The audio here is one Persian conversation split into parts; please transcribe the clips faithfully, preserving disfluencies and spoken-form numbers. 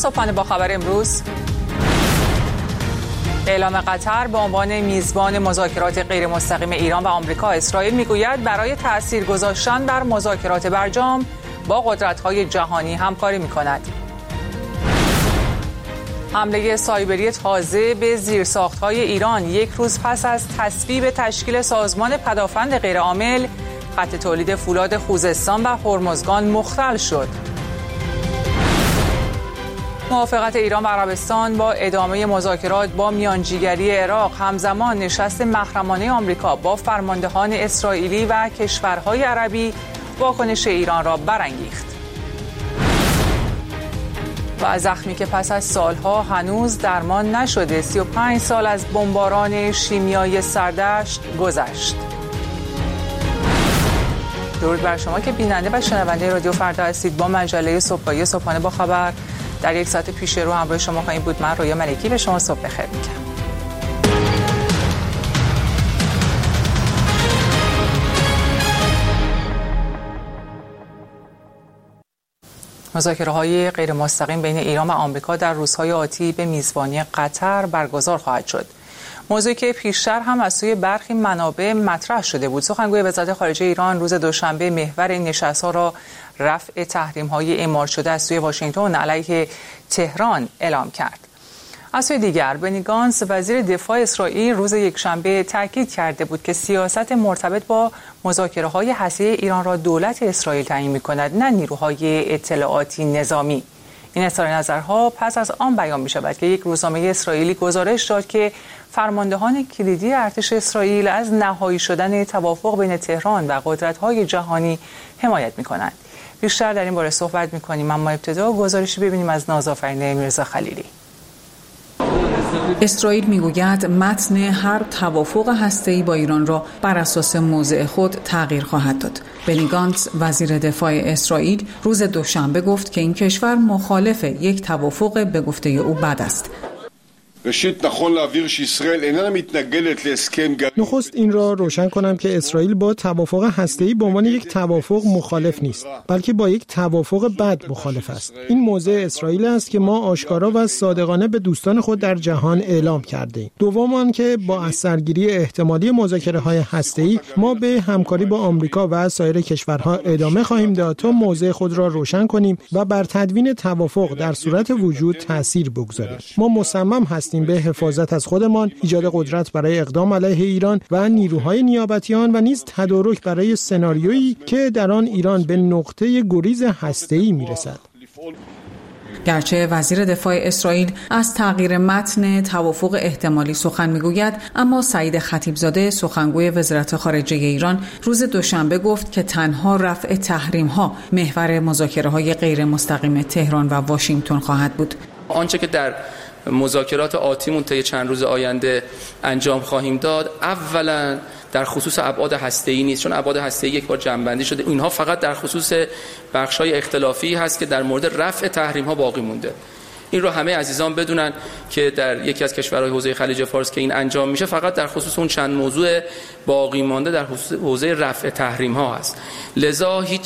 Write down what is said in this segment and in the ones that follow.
صبحانه با خبر امروز. اعلام قطر به عنوان میزبان مذاکرات غیر مستقیم ایران و آمریکا. اسرائیل میگوید برای تأثیر گذاشتن بر مذاکرات برجام با قدرت‌های جهانی همکاری می‌کند. حمله سایبری تازه به زیرساخت‌های ایران یک روز پس از تصویب تشکیل سازمان پدافند غیرعامل، خط تولید فولاد خوزستان و هرمزگان مختل شد. موافقت ایران و عربستان با ادامه مذاکرات با میانجیگری عراق. همزمان نشست محرمانه آمریکا با فرماندهان اسرائیلی و کشورهای عربی واکنش ایران را برانگیخت. و زخمی که پس از سالها هنوز درمان نشده. سی و پنج سال از بمباران شیمیایی سردشت گذشت. درود بر شما که بیننده و شنونده رادیو فردا هستید. با مجله صبحگاهی صبحانه با خبر در یک ساعت پیش رو همراه شما خواهیم بود. من رویا ملکی به شما صبح بخیر میگم. مذاکره‌های غیر مستقیم بین ایران و آمریکا در روزهای آتی به میزبانی قطر برگزار خواهد شد. موضوعی که پیشتر هم از سوی برخی منابع مطرح شده بود. سخنگوی وزارت خارجه ایران روز دوشنبه محور این نشست‌ها را رفع تحریم‌های اعمال شده از سوی واشنگتن علیه تهران اعلام کرد. از سوی دیگر بنی گانتز وزیر دفاع اسرائیل روز یکشنبه تاکید کرده بود که سیاست مرتبط با مذاکره‌های هسته‌ای ایران را دولت اسرائیل تعیین می‌کند، نه نیروهای اطلاعاتی نظامی. این اظهار نظرها پس از آن بیان می‌شود که یک روزنامه اسرائیلی گزارش داد که فرماندهان کلیدی ارتش اسرائیل از نهایی شدن توافق بین تهران و قدرت‌های جهانی حمایت می‌کنند. بیشتر در این باره صحبت می‌کنیم، اما ابتدا گزارشی ببینیم از نازآفرین میرزا خلیلی. اسرائیل میگوید متن هر توافق هسته‌ای با ایران را بر اساس موضع خود تغییر خواهد داد. بنی گانتز وزیر دفاع اسرائیل روز دوشنبه گفت که این کشور مخالف یک توافق به گفته او بد است. نخست این را روشن کنم که اسرائیل با توافق هسته‌ای به عنوان یک توافق مخالف نیست، بلکه با یک توافق بد مخالف است. این موضع اسرائیل است که ما آشکارا و صادقانه به دوستان خود در جهان اعلام کرده ایم. دوم آن که با اثرگیری احتمالی مذاکره‌های هسته‌ای ما به همکاری با آمریکا و سایر کشورها ادامه خواهیم داد تا موضع خود را روشن کنیم و بر تدوین توافق در صورت وجود تأثیر بگذاریم. ما مصمم هستیم به حفاظت از خودمان، ایجاد قدرت برای اقدام علیه ایران و نیروهای نیابتی آن و نیز تدارک برای سناریویی که در آن ایران به نقطه گریز هسته‌ای میرسد. گرچه وزیر دفاع اسرائیل از تغییر متن توافق احتمالی سخن میگوید، اما سعید خطیبزاده سخنگوی وزارت خارجه ایران روز دوشنبه گفت که تنها رفع تحریم‌ها محور مذاکره‌های غیر مستقیم تهران و واشنگتن خواهد بود. آنچه که در مذاکرات آتیمون طی چند روز آینده انجام خواهیم داد، اولا در خصوص ابعاد هسته‌ای نیست، چون ابعاد هسته‌ای یک بار جمع‌بندی شده. اینها فقط در خصوص بخش‌های اختلافی هست که در مورد رفع تحریم‌ها باقی مونده. این رو همه عزیزان بدونن که در یکی از کشورهای حوزه خلیج فارس که این انجام میشه، فقط در خصوص اون چند موضوع باقی مانده در حوزه رفع تحریم‌ها هست. لذا هیچ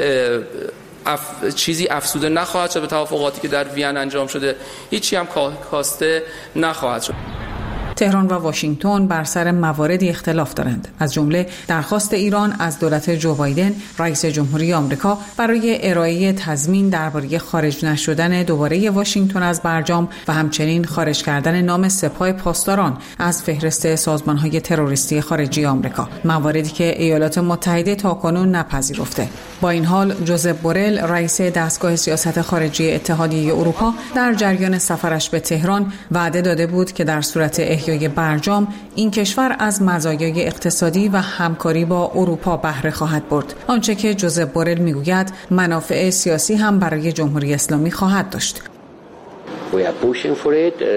اف... چیزی افزوده نخواهد شد به توافقاتی که در وین انجام شده، هیچی هم کاسته نخواهد شد. تهران و واشنگتن بر سر مواردی اختلاف دارند، از جمله درخواست ایران از دولت جو بایدن رئیس جمهوری آمریکا برای ارائه تضمین درباره خارج نشدن دوباره واشنگتن از برجام و همچنین خارج کردن نام سپاه پاسداران از فهرست سازمان‌های تروریستی خارجی آمریکا، مواردی که ایالات متحده تاکنون نپذیرفته. با این حال جوزپ بورل رئیس دستگاه سیاست خارجی اتحادیه اروپا در جریان سفرش به تهران وعده داده بود که در صورت احیای برجام این کشور از مزایای اقتصادی و همکاری با اروپا بهره خواهد برد، آنچه که جوزپ بورل میگوید منافع سیاسی هم برای جمهوری اسلامی خواهد داشت.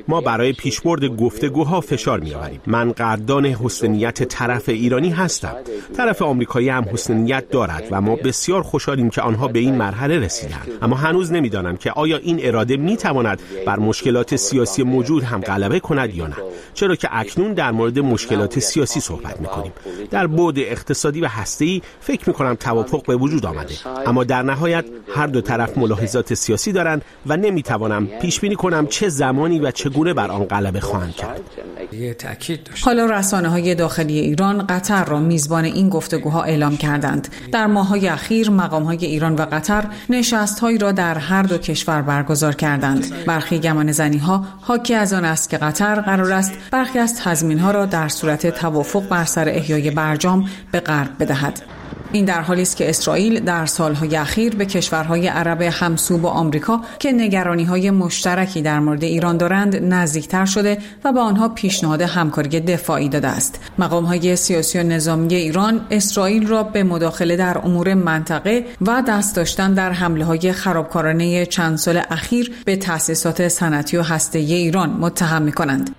ما برای پیشبرد گفتگوها فشار می‌آوریم. من قدردان حسن نیت طرف ایرانی هستم. طرف آمریکایی هم حسن نیت دارد و ما بسیار خوشحالیم که آنها به این مرحله رسیدند. اما هنوز نمی‌دانم که آیا این اراده می‌تواند بر مشکلات سیاسی موجود هم غلبه کند یا نه. چرا که اکنون در مورد مشکلات سیاسی صحبت می‌کنیم. در بعد اقتصادی و هسته‌ای فکر می‌کنم توافق به وجود آمده. اما در نهایت هر دو طرف ملاحظات سیاسی دارند و نمی‌توانم پیش بینی کنم چه زمانی و چگونه بر آن غلبه خواهند کرد. حالا رسانه‌های داخلی ایران قطر را میزبان این گفتگوها اعلام کردند. در ماه‌های اخیر مقام‌های ایران و قطر نشست‌هایی را در هر دو کشور برگزار کردند. برخی گمانه‌زنی‌ها حاکی از آن است که قطر قرار است برخی از تضمین‌ها را در صورت توافق بر سر احیای برجام به غرب بدهد. این در حالی است که اسرائیل در سالهای اخیر به کشورهای عرب همسو با آمریکا که نگرانی‌های مشترکی در مورد ایران دارند نزدیکتر شده و به آنها پیشنهاد همکاری دفاعی داده است. مقام‌های سیاسی و نظامی ایران اسرائیل را به مداخله در امور منطقه و دست داشتن در حمله‌های خرابکارانه چند سال اخیر به تأسیسات صنعتی و هسته‌ای ایران متهم می‌کنند.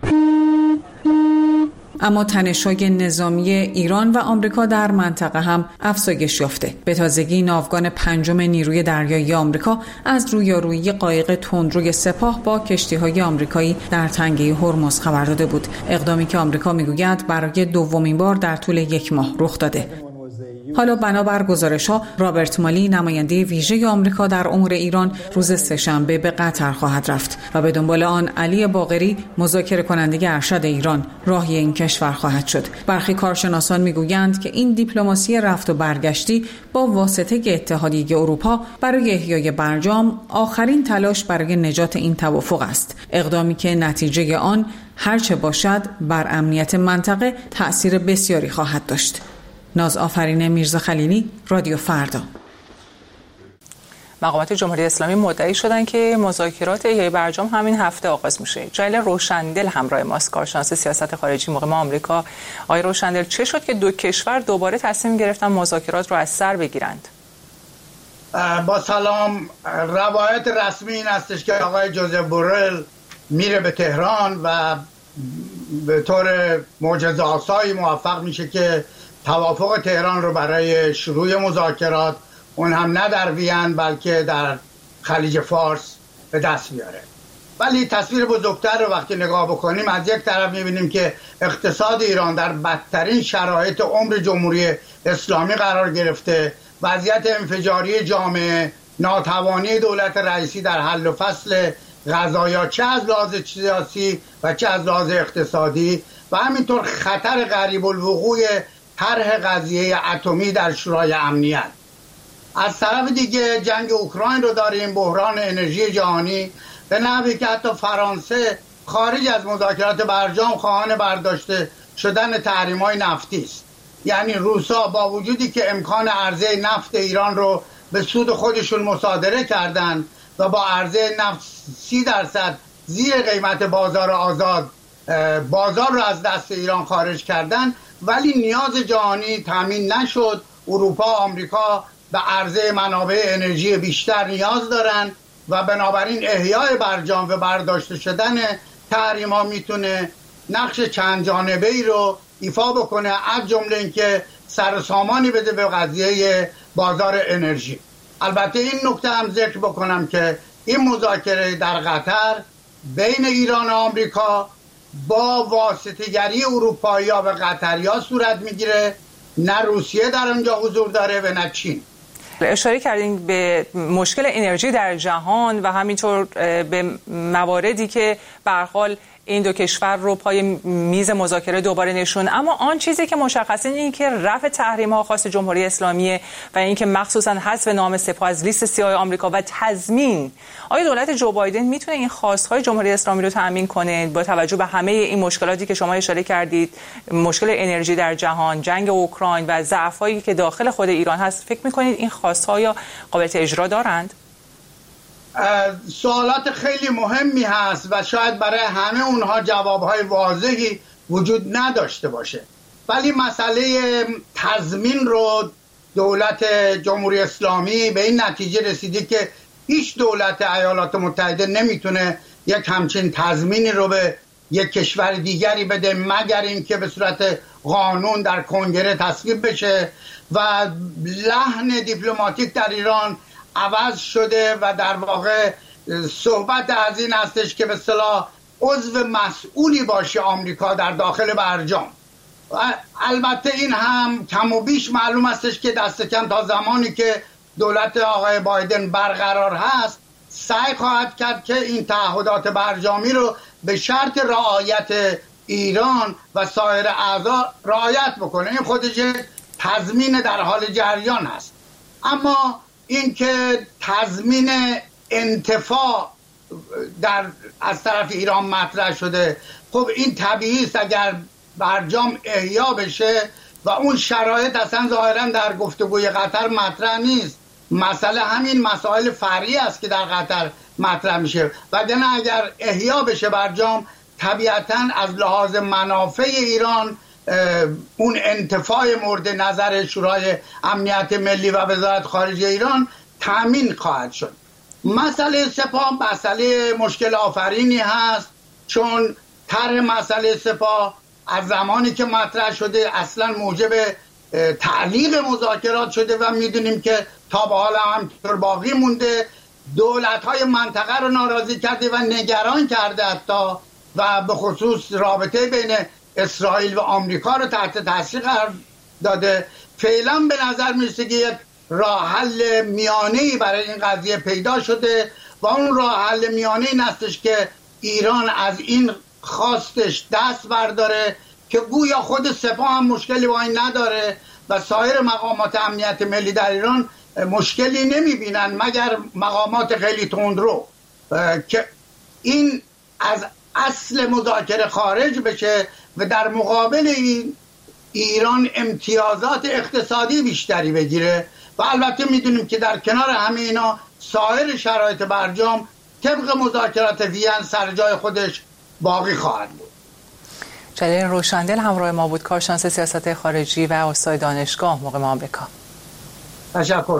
اما تنش‌های نظامی ایران و آمریکا در منطقه هم افزایش یافته. به تازگی ناوگان پنجم نیروی دریایی آمریکا از رویارویی قایق تندروی سپاه با کشتی‌های آمریکایی در تنگه هرمز خبر داده بود. اقدامی که آمریکا میگوید برای دومین بار در طول یک ماه رخ داده. حالا بنابر گزارش‌ها رابرت مالی نماینده ویژه آمریکا در امور ایران روز سه‌شنبه به قطر خواهد رفت و به دنبال آن علی باقری مذاکره کننده ارشد ایران راهی این کشور خواهد شد. برخی کارشناسان میگویند که این دیپلماسی رفت و برگشتی با واسطه اتحادیه اروپا برای احیای برجام آخرین تلاش برای نجات این توافق است. اقدامی که نتیجه آن هرچه باشد بر امنیت منطقه تأثیر بسیاری خواهد داشت. ناز آفرین میرزا خلیلی، رادیو فردا. مقامات جمهوری اسلامی مدعی شدن که مذاکرات احیای برجام همین هفته آغاز میشه. جلیل روشندل همراه ماست، کارشناس سیاست خارجی مقیم آمریکا. آقای روشندل، چه شد که دو کشور دوباره تصمیم گرفتن مذاکرات رو از سر بگیرند؟ با سلام، روایت رسمی این هستش که آقای جوزف بورل میره به تهران و به طور معجزه‌آسایی موفق میشه که توافق تهران رو برای شروع مذاکرات، اون هم نه در وین بلکه در خلیج فارس، به دست بیاره. ولی تصویر بزرگتر رو وقتی نگاه بکنیم از یک طرف میبینیم که اقتصاد ایران در بدترین شرایط عمر جمهوری اسلامی قرار گرفته، وضعیت انفجاری جامعه، ناتوانی دولت رئیسی در حل و فصل قضایا چه از لحاظ سیاسی و چه از لحاظ اقتصادی، و همینطور خطر قریب الوقوع طرح قضیه اتمی در شورای امنیت. از طرف دیگه جنگ اوکراین رو داریم، بحران انرژی جهانی، به نحوی که حتی فرانسه خارج از مذاکرات برجام خواهان برداشته شدن تحریم‌های نفتی است. یعنی روسا با وجودی که امکان عرضه نفت ایران رو به سود خودشون مصادره کردن و با عرضه نفت سی درصد زیر قیمت بازار آزاد بازار رو از دست ایران خارج کردن، ولی نیاز جهانی تامین نشد. اروپا، آمریکا به عرضه منابع انرژی بیشتر نیاز دارن و بنابراین احیای برجام و برداشته شدن تحریم‌ها میتونه نقش چند جانبه‌ای رو ایفا بکنه، از جمله اینکه سر و سامانی بده به قضیه بازار انرژی. البته این نکته هم ذکر بکنم که این مذاکره در قطر بین ایران و آمریکا با واسطه‌گری اروپایی‌ها و قطری‌ها صورت میگیره، نه روسیه در آنجا حضور داره و نه چین. اشاره کردین به مشکل انرژی در جهان و همینطور به مواردی که به هر حال این دو کشور رو پای میز مذاکره دوباره نشون. اما آن چیزی که مشخصه این که رفع تحریم‌ها خاص جمهوری اسلامی و اینکه مخصوصا حذف نام سپاه از لیست سیاه آمریکا و تضمین، آیا دولت جو بایدن میتونه این خواست‌های جمهوری اسلامی رو تضمین کنه با توجه به همه این مشکلاتی که شما اشاره کردید، مشکل انرژی در جهان، جنگ اوکراین و ضعف‌هایی که داخل خود ایران هست؟ فکر می‌کنید این خواست‌ها یا قابلیت اجرا دارند؟ سوالات خیلی مهمی هست و شاید برای همه اونها جوابهای واضحی وجود نداشته باشه، ولی مسئله تضمین رو دولت جمهوری اسلامی به این نتیجه رسیده که هیچ دولت ایالات متحده نمیتونه یک همچین تضمینی رو به یک کشور دیگری بده مگر اینکه به صورت قانون در کنگره تصویب بشه و لحن دیپلماتیک در ایران عوض شده و در واقع صحبت از این هستش که به اصطلاح عضو مسئولی باشه آمریکا در داخل برجام. و البته این هم کم و بیش معلوم هستش که دست کم تا زمانی که دولت آقای بایدن برقرار هست سعی خواهد کرد که این تعهدات برجامی رو به شرط رعایت ایران و سایر اعضا رعایت بکنه. این خودش تضمین در حال جریان هست. اما اینکه تضمین انتفاع در از طرف ایران مطرح شده، خب این طبیعی است اگر برجام احیا بشه و اون شرایط اصلا ظاهرا در گفتگوی قطر مطرح نیست. مسئله همین مسائل فرعی است که در قطر مطرح میشه. وگرنه اگر احیا بشه برجام، طبیعتا از لحاظ منافع ایران اون انتفاع مورد نظر شورای امنیت ملی و وزارت خارجه ایران تأمین خواهد شد. مسئله سپاه مسئله مشکل آفرینی هست، چون طرح مسئله سپاه از زمانی که مطرح شده اصلا موجب تعلیق مذاکرات شده و میدونیم که تا به حال همینطور باقی مونده. دولت‌های منطقه رو ناراضی کرده و نگران کرده حتی و به خصوص رابطه بین اسرائیل و آمریکا رو تحت تاثیر قرار داده. فعلا به نظر میرسه که یک راه حل میانه‌ای برای این قضیه پیدا شده و اون راه حل میانه‌ای این هستش که ایران از این خواستش دست برداره که گویا خود سپاه هم مشکلی با این نداره و سایر مقامات امنیت ملی در ایران مشکلی نمیبینن مگر مقامات خیلی تندرو، که این از اصل مذاکره خارج بشه و در مقابل این ایران امتیازات اقتصادی بیشتری بگیره. و البته میدونیم که در کنار همه اینا سایر شرایط برجام طبق مذاکرات وین سر جای خودش باقی خواهد بود. جلیل روشندل همراه ما بود، کارشناس سیاست خارجی و استاد دانشگاه مقیم آمریکا. تشکر.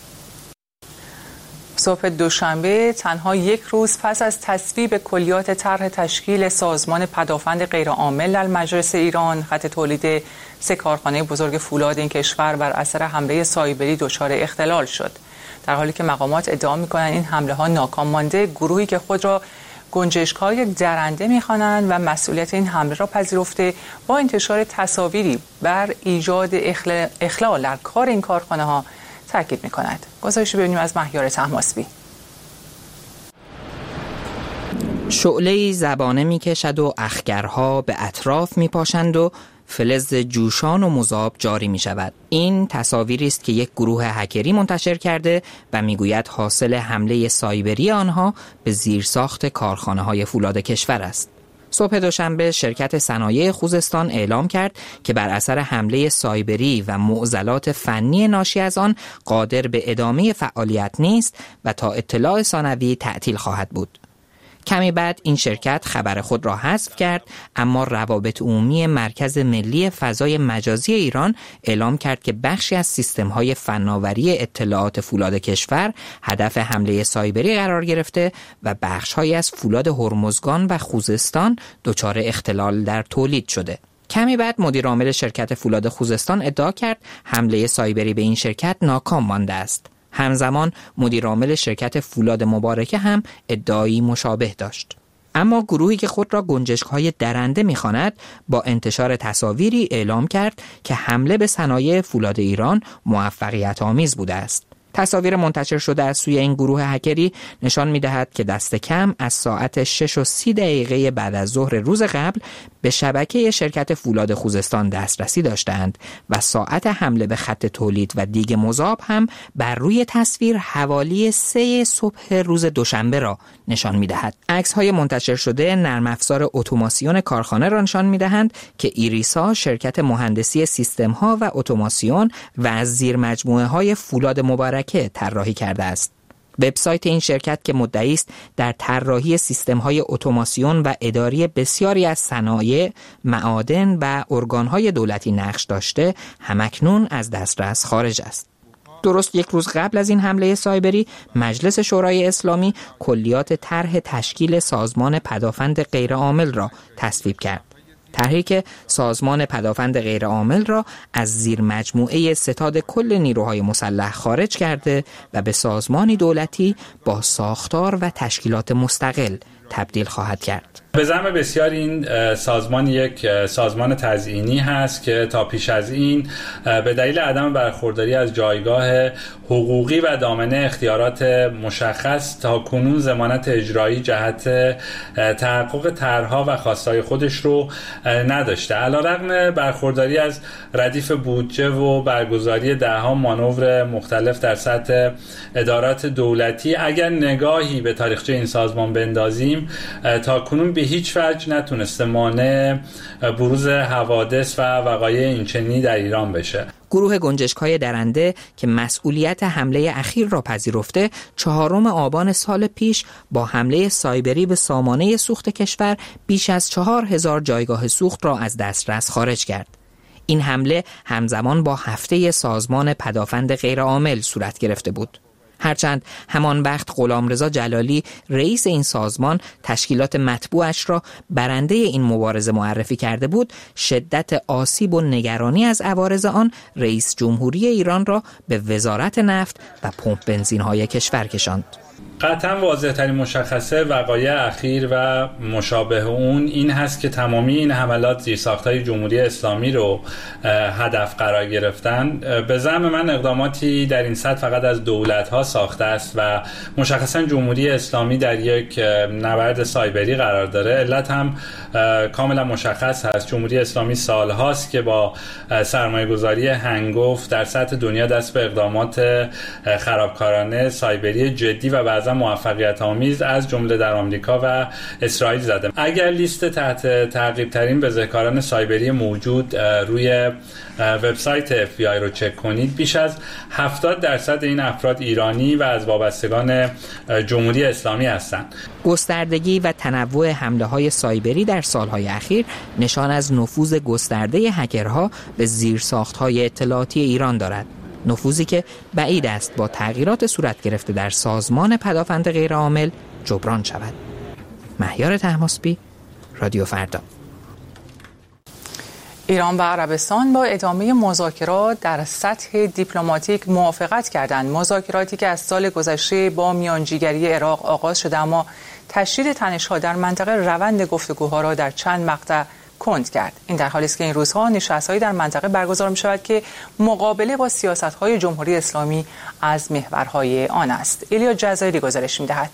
صبح دوشنبه تنها یک روز پس از تصویب کلیات طرح تشکیل سازمان پدافند غیرعامل در مجلس ایران، خط تولید سه کارخانه بزرگ فولاد این کشور بر اثر حمله سایبری دچار اختلال شد. در حالی که مقامات ادعا می‌کنند این حمله ها ناکام مانده، گروهی که خود را گنجشک‌های درنده می‌خوانند و مسئولیت این حمله را پذیرفته، با انتشار تصاویری بر ایجاد اخلال در کار این کارخانه‌ها تاکید می‌کند. گزارشی ببینیم از مهیار طهماسبی. شعله‌ای زبانه می‌کشد و اخگرها به اطراف می‌پاشند و فلز جوشان و مذاب جاری می شود. این تصاویری است که یک گروه هکری منتشر کرده و میگوید حاصل حمله سایبری آنها به زیرساخت کارخانه‌های فولاد کشور است. صبح دوشنبه شرکت صنایع خوزستان اعلام کرد که بر اثر حمله سایبری و معضلات فنی ناشی از آن قادر به ادامه فعالیت نیست و تا اطلاع ثانوی تعطیل خواهد بود. کمی بعد این شرکت خبر خود را حذف کرد، اما روابط عمومی مرکز ملی فضای مجازی ایران اعلام کرد که بخشی از سیستم‌های فناوری اطلاعات فولاد کشور هدف حمله سایبری قرار گرفته و بخش‌هایی از فولاد هرمزگان و خوزستان دچار اختلال در تولید شده. کمی بعد مدیر عامل شرکت فولاد خوزستان ادعا کرد حمله سایبری به این شرکت ناکام مانده است. همزمان مدیر عامل شرکت فولاد مبارکه هم ادعایی مشابه داشت. اما گروهی که خود را گنجشک‌های درنده می‌خواند با انتشار تصاویری اعلام کرد که حمله به صنایع فولاد ایران موفقیت آمیز بوده است. تصاویر منتشر شده از سوی این گروه هکری نشان می‌دهد که دست کم از ساعت شش و سی دقیقه بعد از ظهر روز قبل به شبکه شرکت فولاد خوزستان دسترسی داشتند و ساعت حمله به خط تولید و دیگ مذاب هم بر روی تصویر حوالی سه صبح روز دوشنبه را نشان می‌دهد. عکس‌های منتشر شده نرم افزار اتوماسیون کارخانه را نشان می‌دهند که ایریسا شرکت مهندسی سیستم‌ها و اتوماسیون و از زیر مجموعه‌های فولاد مبارکه که طراحی کرده است. وبسایت این شرکت که مدعی است در طراحی سیستم‌های اتوماسیون و اداری بسیاری از صنایع، معادن و ارگان‌های دولتی نقش داشته، همکنون از دسترس خارج است. درست یک روز قبل از این حمله سایبری، مجلس شورای اسلامی کلیات طرح تشکیل سازمان پدافند غیرعامل را تصویب کرد. طرحی که سازمان پدافند غیرعامل را از زیر مجموعه ستاد کل نیروهای مسلح خارج کرده و به سازمانی دولتی با ساختار و تشکیلات مستقل تبدیل خواهد کرد. به زعم بسیار این سازمان یک سازمان تزیینی هست که تا پیش از این به دلیل عدم برخورداری از جایگاه حقوقی و دامنه اختیارات مشخص تا کنون ضمانت اجرایی جهت تحقق طرح‌ها و خواستهای خودش رو نداشته. علیرغم برخورداری از ردیف بودجه و برگزاری ده‌ها مانور مختلف در سطح ادارات دولتی، اگر نگاهی به تاریخچه این سازمان بندازیم، تا کنون به هیچ وجه نتونسته مانع بروز حوادث و وقایع اینچنینی در ایران بشه. گروه گنجشک‌های درنده که مسئولیت حمله اخیر را پذیرفته، چهارم آبان سال پیش با حمله سایبری به سامانه سوخت کشور بیش از چهار هزار جایگاه سوخت را از دسترس خارج کرد. این حمله همزمان با هفته سازمان پدافند غیرعامل صورت گرفته بود. هرچند همان وقت غلامرضا جلالی رئیس این سازمان تشکیلات مطبوعش را برنده این مبارزه معرفی کرده بود، شدت آسیب و نگرانی از عوارض آن رئیس جمهوری ایران را به وزارت نفت و پمپ بنزین‌های کشور کشاند. قطعا واضح ترین مشخصه وقایع اخیر و مشابه اون این هست که تمامی این حملات زیرساخت‌های جمهوری اسلامی رو هدف قرار گرفتن. به زعم من اقداماتی در این سطح فقط از دولت‌ها ساخته است و مشخصا جمهوری اسلامی در یک نبرد سایبری قرار داره. علت هم کاملا مشخص هست. جمهوری اسلامی سالهاست که با سرمایه‌گذاری هنگفت در سطح دنیا دست به اقدامات خرابکارانه سایبری جدی و بعضا موفقیت آمیز از جمله در آمریکا و اسرائیل زده. اگر لیست تحت تعقیب ترین بزهکاران سایبری موجود روی وبسایت اف بی آی رو چک کنید، بیش از هفتاد درصد این افراد ایرانی و از وابستگان جمهوری اسلامی هستند. گستردگی و تنوع حمله‌های سایبری در سالهای اخیر نشان از نفوذ گسترده هکرها به زیرساخت‌های اطلاعاتی ایران دارد. نفوذی که بعید است با تغییرات صورت گرفته در سازمان پدافند غیرعامل جبران شود. مهیار طهماسبی، رادیو فردا. ایران و عربستان با ادامه مذاکرات در سطح دیپلماتیک موافقت کردند. مذاکراتی که از سال گذشته با میانجیگری عراق آغاز شده اما تشدید تنش‌ها در منطقه روند گفتگوها را در چند مقطع کند کرد. این در حالی است که این روزها نشست‌هایی در منطقه برگزار می‌شود که مقابله با سیاست‌های جمهوری اسلامی از محورهای آن است. ایلیا جزایری گزارش می‌دهد.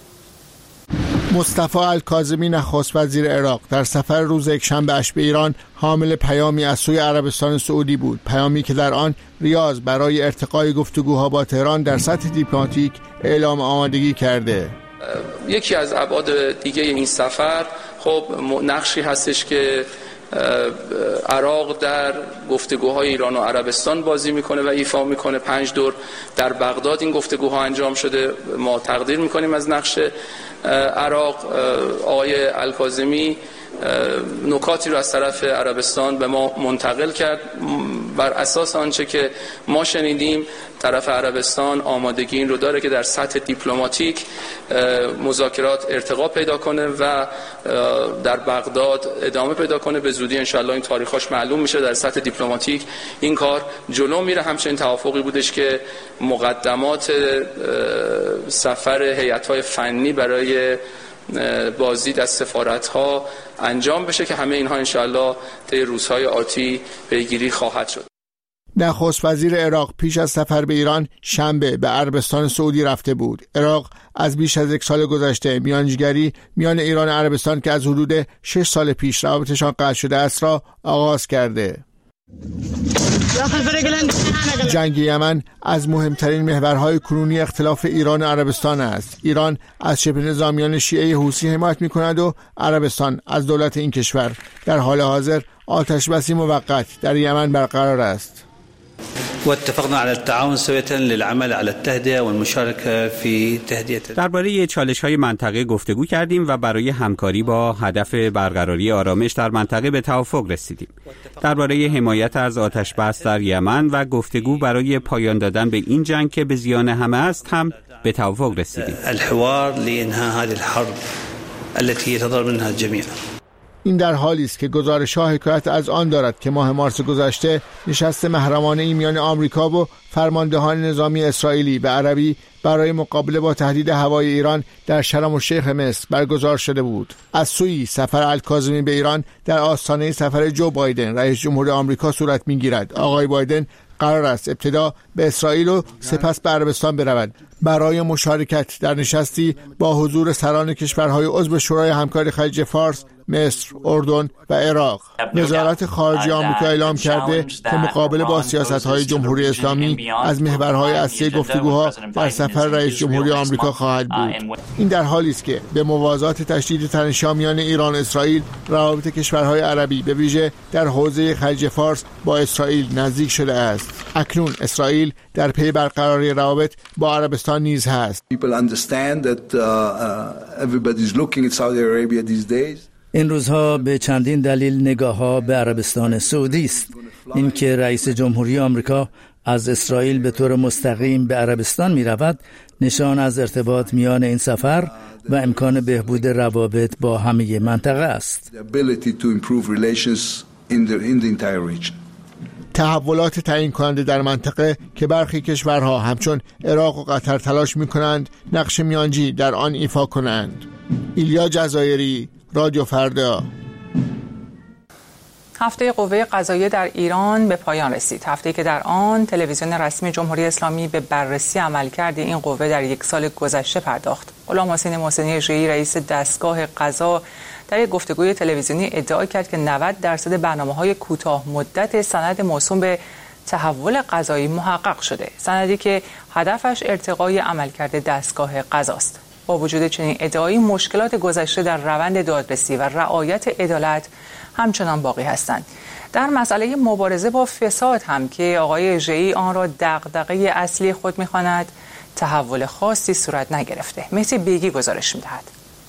مصطفی الکاظمی نخست وزیر عراق در سفر روز یکشنبه اش به ایران حامل پیامی از سوی عربستان سعودی بود، پیامی که در آن ریاض برای ارتقای گفتگوها با تهران در سطح دیپلماتیک اعلام آمادگی کرده. یکی از ابعاد دیگه این سفر خب نقشی هستش که عراق در گفتگوهای ایران و عربستان بازی میکنه و ایفا میکنه. پنج دور در بغداد این گفتگوها انجام شده. ما تقدیر میکنیم از نقش عراق. آقای الکاظمی نکاتی رو از طرف عربستان به ما منتقل کرد. بر اساس آنچه که ما شنیدیم طرف عربستان آمادگی این رو داره که در سطح دیپلماتیک مذاکرات ارتقا پیدا کنه و در بغداد ادامه پیدا کنه. به زودی انشالله این تاریخاش معلوم میشه. در سطح دیپلماتیک این کار جلو میره. همچنین توافقی بودش که مقدمات سفر هیئت‌های فنی برای بازدید از سفارت‌ها انجام بشه که همه اینها انشالله طی روزهای آتی پیگیری خواهد شد. نخست وزیر عراق پیش از سفر به ایران شنبه به عربستان سعودی رفته بود. عراق از بیش از یک سال گذشته میانجیگری میان ایران و عربستان که از حدود شش سال پیش روابطشان قطع شده است را آغاز کرده. جنگ یمن از مهمترین محورهای کنونی اختلاف ایران و عربستان است. ایران از شبه نظامیان شیعه حوثی حمایت می‌کند و عربستان از دولت این کشور. در حال حاضر آتش‌بسی موقت در یمن برقرار است. واتفقنا على التعاون سوية للعمل على التهدئة والمشاركة في تهدئة. درباره چالش‌های منطقه گفتگو کردیم و برای همکاری با هدف برقراری آرامش در منطقه به توافق رسیدیم. درباره حمایت از آتش بس در یمن و گفتگو برای پایان دادن به این جنگ که به زیان همه است هم به توافق رسیدیم. الحوار لإنهاء هذه الحرب التي يتضرر منها الجميع. این در حالی است که گزارش‌ها حکایت از آن دارد که ماه مارس گذشته نشست محرمانه میان آمریکا و فرماندهان نظامی اسرائیلی و عربی برای مقابله با تهدید هوایی ایران در شرم الشیخ مصر برگزار شده بود. از سوی سفر الکاظمی به ایران در آستانه سفر جو بایدن رئیس جمهور آمریکا صورت می‌گیرد. آقای بایدن قرار است ابتدا به اسرائیل و سپس به عربستان برود برای مشارکت در نشستی با حضور سران کشورهای عضو شورای همکاری خلیج فارس، مصر، اردن و عراق. وزارت خارجه آمریکا اعلام کرده که مقابله با سیاست‌های جمهوری اسلامی از محورهای اصلی گفتگوها در سفر رئیس جمهوری آمریکا خواهد بود. این در حالی است که به موازات تشدید تنش‌ها میان ایران و اسرائیل، روابط کشورهای عربی به ویژه در حوزه خلیج فارس با اسرائیل نزدیک شده است. اکنون اسرائیل در پی برقراری روابط با عربستان نیز هست. این روزها به چندین دلیل نگاه ها به عربستان سعودی است. اینکه رئیس جمهوری آمریکا از اسرائیل به طور مستقیم به عربستان می رود نشان از ارتباط میان این سفر و امکان بهبود روابط با همه منطقه است. تحولات تعیین کننده در منطقه که برخی کشورها همچون عراق و قطر تلاش می کنند نقش میانجی در آن ایفا کنند. ایلیا جزایری، رادیو فردا. هفته قوه قضاییه در ایران به پایان رسید. هفته‌ای که در آن تلویزیون رسمی جمهوری اسلامی به بررسی عملکرد این قوه در یک سال گذشته پرداخت. غلام حسین محسنی اژه‌ای رئیس دستگاه قضا در یک گفتگوی تلویزیونی ادعا کرد که نود درصد برنامه‌های کوتاه مدت سند موسوم به تحول قضایی محقق شده. سندی که هدفش ارتقای عملکرد دستگاه قضاست. با وجود چنین ادعایی مشکلات گذشته در روند دادرسی و رعایت عدالت همچنان باقی هستند. در مسئله مبارزه با فساد هم که آقای اژه‌ای آن را دغدغه اصلی خود می‌خواند، تحول خاصی صورت نگرفته. مهدی بیگی گزارش می‌دهد.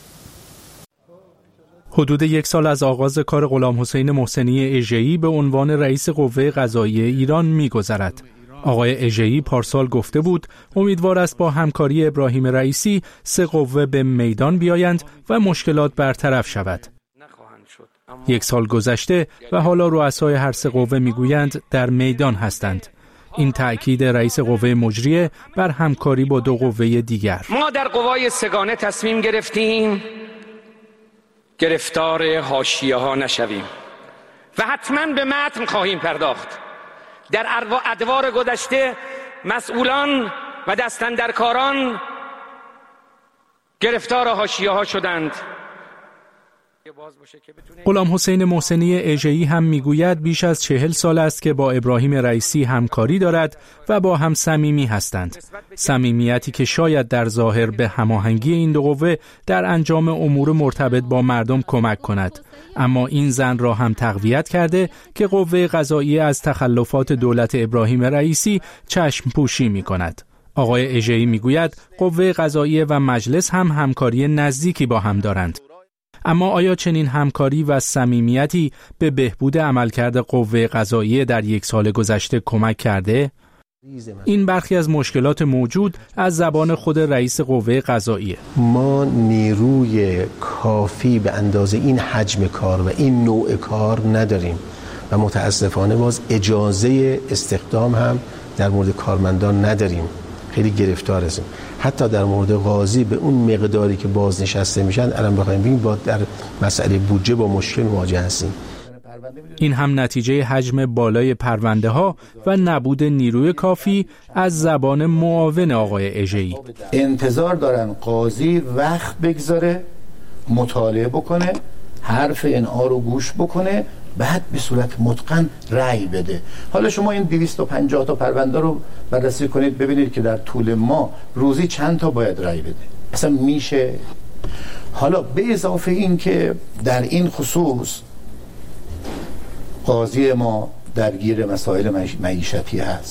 حدود یک سال از آغاز کار غلام حسین محسنی اژه‌ای به عنوان رئیس قوه قضاییه ایران می‌گذرد. آقای اژه‌ای پارسال گفته بود امیدوار است با همکاری ابراهیم رئیسی سه قوه به میدان بیایند و مشکلات برطرف شود. یک سال گذشته و حالا رؤسای هر سه قوه میگویند در میدان هستند. این تأکید رئیس قوه مجریه بر همکاری با دو قوه دیگر. ما در قوای سگانه تصمیم گرفتیم گرفتار حاشیه‌ها نشویم و حتما به متن خواهیم پرداخت. در ادوار گذشته مسئولان و دستاندرکاران گرفتار حاشیه‌ها شدند. غلام حسین محسنی اژه‌ای هم میگوید بیش از چهل سال است که با ابراهیم رئیسی همکاری دارد و با هم صمیمی هستند. صمیمیتی که شاید در ظاهر به هماهنگی این دو قوه در انجام امور مرتبط با مردم کمک کند، اما این زن را هم تقویت کرده که قوه قضاییه از تخلفات دولت ابراهیم رئیسی چشم پوشی می کند. آقای اژه‌ای میگوید قوه قضاییه و مجلس هم همکاری نزدیکی با هم دارند. اما آیا چنین همکاری و صمیمیتی به بهبود عملکرد قوه قضاییه در یک سال گذشته کمک کرده؟ این برخی از مشکلات موجود از زبان خود رئیس قوه قضاییه. ما نیروی کافی به اندازه این حجم کار و این نوع کار نداریم و متاسفانه باز اجازه استخدام هم در مورد کارمندان نداریم. خیلی گرفتار هستیم. حتی در مورد قاضی به اون مقداری که بازنشسته میشن الان بخوایم ببینیم با در مسئله بودجه با مشکل مواجه هستیم. این هم نتیجه حجم بالای پرونده ها و نبود نیروی کافی از زبان معاون آقای اژه‌ای. انتظار دارن قاضی وقت بگذاره، مطالعه بکنه، حرف انعا رو گوش بکنه، بعد به صورت متقن رأی بده. حالا شما این دویست و پنجاه تا پرونده رو بررسی کنید ببینید که در طول ما روزی چند تا باید رأی بده. اصلا میشه؟ حالا به اضافه این که در این خصوص قاضی ما درگیر مسائل معیشتی هست.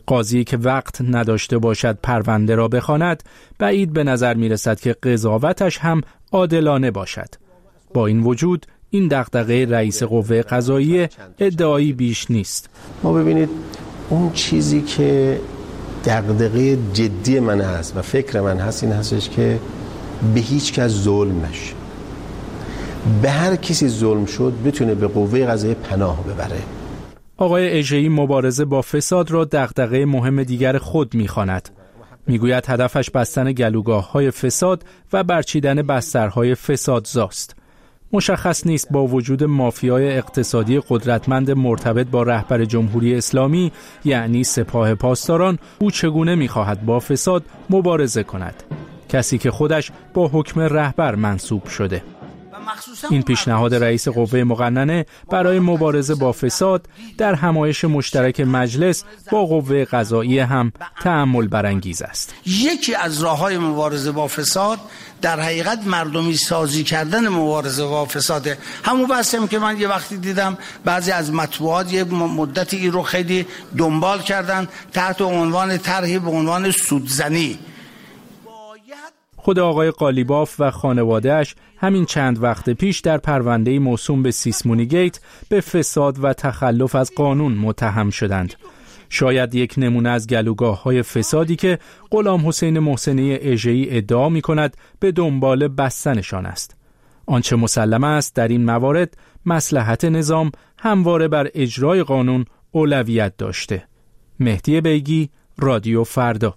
قاضی که وقت نداشته باشد پرونده را بخواند، بعید به نظر می رسد که قضاوتش هم عادلانه باشد. با این وجود این دغدغه رئیس قوه قضاییه ادعایی بیش نیست. ما ببینید اون چیزی که دغدغه جدی من هست و فکر من هست این هستش که به هیچ کس ظلم نشه. به هر کسی ظلم شد بتونه به قوه قضاییه پناه ببره. آقای اژه‌ای مبارزه با فساد را دغدغه مهم دیگر خود می‌خواند. میگوید هدفش بستن گلوگاه‌های فساد و برچیدن بسترهای فسادزاست. مشخص نیست با وجود مافیای اقتصادی قدرتمند مرتبط با رهبر جمهوری اسلامی یعنی سپاه پاسداران او چگونه می‌خواهد با فساد مبارزه کند، کسی که خودش با حکم رهبر منصوب شده. این پیشنهاد رئیس قوه مقننه برای مبارزه با فساد در همایش مشترک مجلس با قوه قضاییه هم تأمل برانگیز است. یکی از راه‌های مبارزه با فساد در حقیقت مردمی سازی کردن مبارزه با فساده. همون بحثی هم که من یه وقتی دیدم بعضی از مطبوعات یه مدتی این رو خیلی دنبال کردن تحت عنوان طرحی به عنوان سودزنی. خود آقای قالیباف و خانواده‌اش همین چند وقت پیش در پرونده موسوم به سیسمونی گیت به فساد و تخلف از قانون متهم شدند. شاید یک نمونه از گلوگاه‌های فسادی که غلام حسین محسنی اژه‌ای ادعا می‌کند به دنبال بستنشان است. آنچه مسلم است در این موارد مصلحت نظام همواره بر اجرای قانون اولویت داشته. مهدی بیگی، رادیو فردا.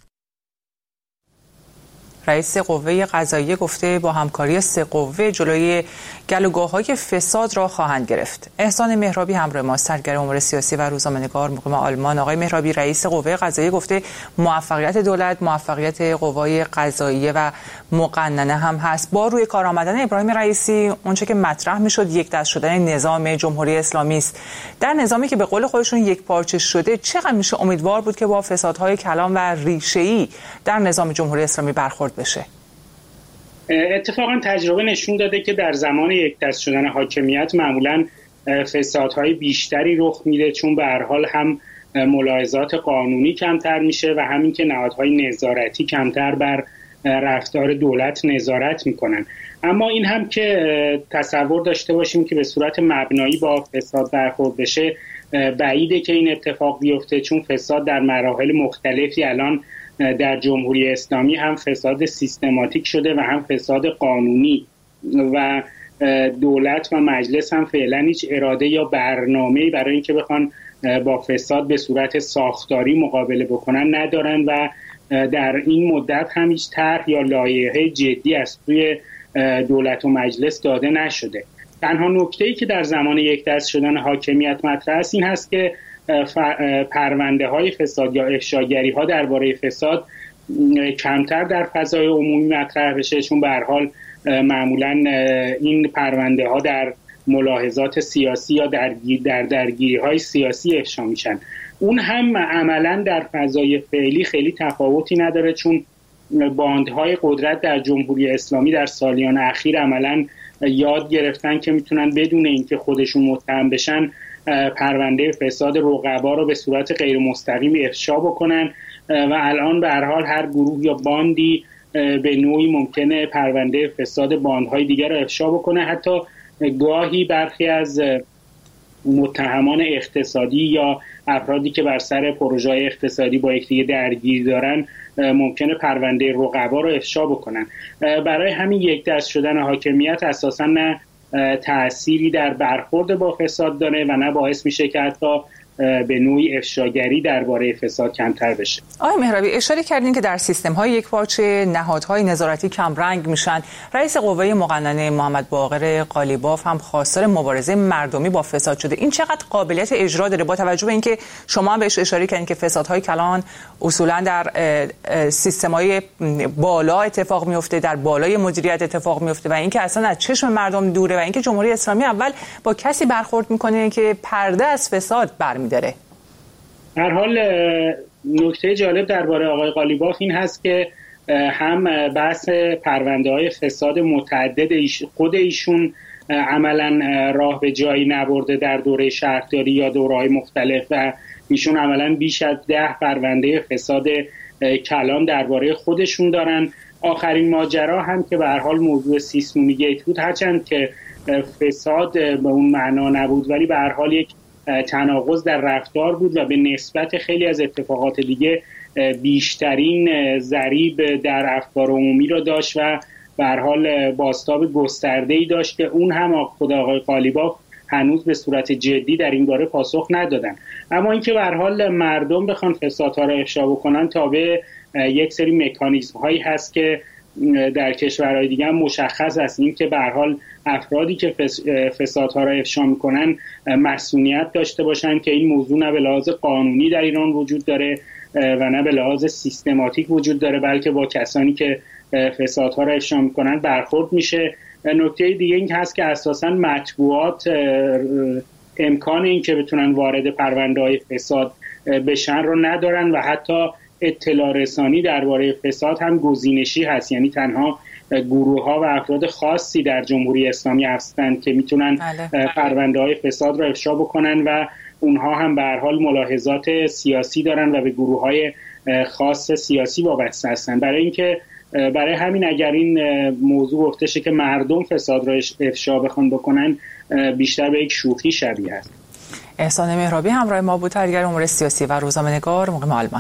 رئیس قوه قضاییه گفته با همکاری سه قوه جلوی گلوگاه‌های فساد را خواهند گرفت. احسان مهرابی همراه ما، سرگرم امور سیاسی و روزنامه‌نگار مقیم آلمان. آقای مهرابی، رئیس قوه قضاییه گفته موفقیت دولت، موفقیت قوای قضاییه و مقننه هم هست. با روی کار آمدن ابراهیم رئیسی اونچه که مطرح میشد یک دست شدن نظام جمهوری اسلامی است. در نظامی که به قول خودشون یک پارچه شده، چقدر میشه امیدوار بود که با فسادهای کلان و ریشه‌ای در نظام جمهوری اسلامی برخورد بشه؟ اتفاقا تجربه نشون داده که در زمان یک دست شدن حاکمیت معمولا فسادهای بیشتری رخ میده، چون به هر حال هم ملاحظات قانونی کمتر میشه و همین که نهادهای نظارتی کمتر بر رفتار دولت نظارت میکنن. اما این هم که تصور داشته باشیم که به صورت مبنایی با فساد برخورد بشه بعیده که این اتفاق بیفته، چون فساد در مراحل مختلفی الان در جمهوری اسلامی هم فساد سیستماتیک شده و هم فساد قانونی و دولت و مجلس هم فعلا هیچ اراده یا برنامه‌ای برای اینکه بخوان با فساد به صورت ساختاری مقابله بکنن ندارن و در این مدت هم هیچ طرح یا لایحه جدی از سوی دولت و مجلس داده نشده. تنها نکته‌ای که در زمان یک دست شدن حاکمیت مطرح است این هست که پرونده های فساد یا افشاگری ها درباره فساد کمتر در فضای عمومی مطرح بشه، چون به هر حال معمولا این پرونده ها در ملاحظات سیاسی یا در در درگیری های سیاسی افشا میشن. اون هم عملا در فضای فعلی خیلی تفاوتی نداره، چون باندهای قدرت در جمهوری اسلامی در سالیان اخیر عملا یاد گرفتن که میتونن بدون اینکه خودشون متهم بشن پرونده فساد رقبا رو به صورت غیر مستقیم افشا بکنن و الان به هر حال هر گروه یا باندی به نوعی ممکنه پرونده فساد باندهای دیگر رو افشا بکنه. حتی گاهی برخی از متهمان اقتصادی یا افرادی که بر سر پروژه اقتصادی با یکدیگه درگیر دارن ممکنه پرونده رقبا رو افشا بکنن. برای همین یک دست شدن حاکمیت اساساً نه تأثیری در برخورد با فساد داره و نه باعث میشه که حتی به نوعی افشاگری درباره فساد کمتر بشه. آقای مهرابی، اشاره کردین که در سیستم‌های یکپارچه نهادهای نظارتی کم رنگ میشن. رئیس قوه مقننه محمد باقر قالیباف هم خواستار مبارزه مردمی با فساد شده. این چقدر قابلیت اجرا داره با توجه به اینکه شما هم بهش اشاره کردین که فسادهای کلان اصولا در سیستم‌های بالا اتفاق میفته، در بالای مدیریت اتفاق میفته و اینکه اصلا از چشم مردم دوره و اینکه جمهوری اسلامی اول با کسی برخورد میکنه که پرده از فساد برمی داره. در حال نکته جالب درباره آقای قالیباف این هست که هم بحث پرونده های فساد متعدد خود ایشون عملا راه به جایی نبرده در دوره شهرداری یا دوره‌های مختلف و ایشون عملاً بیش از ده پرونده فساد کلان درباره خودشون دارن. آخرین ماجرا هم که به هر حال موضوع سیسمونی گیت بود، هرچند که فساد به اون معنا نبود ولی به هر حال یک تناقض در رفتار بود و به نسبت خیلی از اتفاقات دیگه بیشترین ضریب در افکار عمومی رو داشت و به هر حال بازتاب گسترده‌ای داشت که اون هم خود آقای قالیباف هنوز به صورت جدی در این باره پاسخ ندادن. اما اینکه به هر حال مردم بخوان فسادها را افشا بکنن تابع یک سری مکانیزم هایی هست که در کشورهای دیگه هم مشخص است، این که به هر حال افرادی که فسادها را افشا میکنن مسئولیت داشته باشن که این موضوع نه به لحاظ قانونی در ایران وجود داره و نه به لحاظ سیستماتیک وجود داره، بلکه با کسانی که فسادها را افشا میکنن برخورد میشه. نکته دیگه این هست که اساساً مطبوعات امکان این که بتونن وارد پرونده‌های فساد بشن رو ندارن و حتی اطلاع رسانی درباره فساد هم گزینشی هست، یعنی تنها گروه‌ها و افراد خاصی در جمهوری اسلامی هستند که میتونن پرونده‌های فساد را افشا بکنن و اونها هم به هر حال ملاحظات سیاسی دارن و به گروه‌های خاص سیاسی وابسته هستند. برای اینکه برای همین اگر این موضوع گفته شه که مردم فساد را افشا بخوان بکنن بیشتر به یک شوخی شبیه است. احسان مهرابی همراه ما بود، تحلیلگر امور سیاسی و روزنامه‌نگار مقیم آلمان.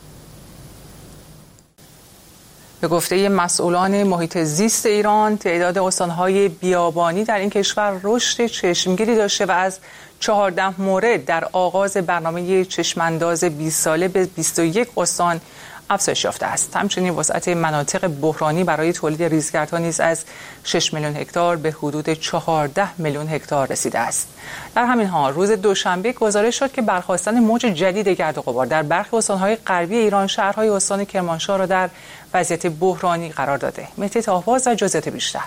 به گفته مسئولان محیط زیست ایران، تعداد استان‌های بیابانی در این کشور رشد چشمگیری داشته و از چهارده مورد در آغاز برنامه چشمانداز بیست ساله به بیست و یک استان افزایش یافته است. همچنین وسعت مناطق بحرانی برای تولید ریزگردها نیز از شش میلیون هکتار به حدود چهارده میلیون هکتار رسیده است. در همین حال روز دوشنبه گزارش شد که برخاستن موج جدید گرد و غبار در برخی استان‌های غربی ایران شهرهای استان کرمانشاه را در وضعیت بحرانی قرار داده. مهدی طاه‌باز و جزئیات بیشتر.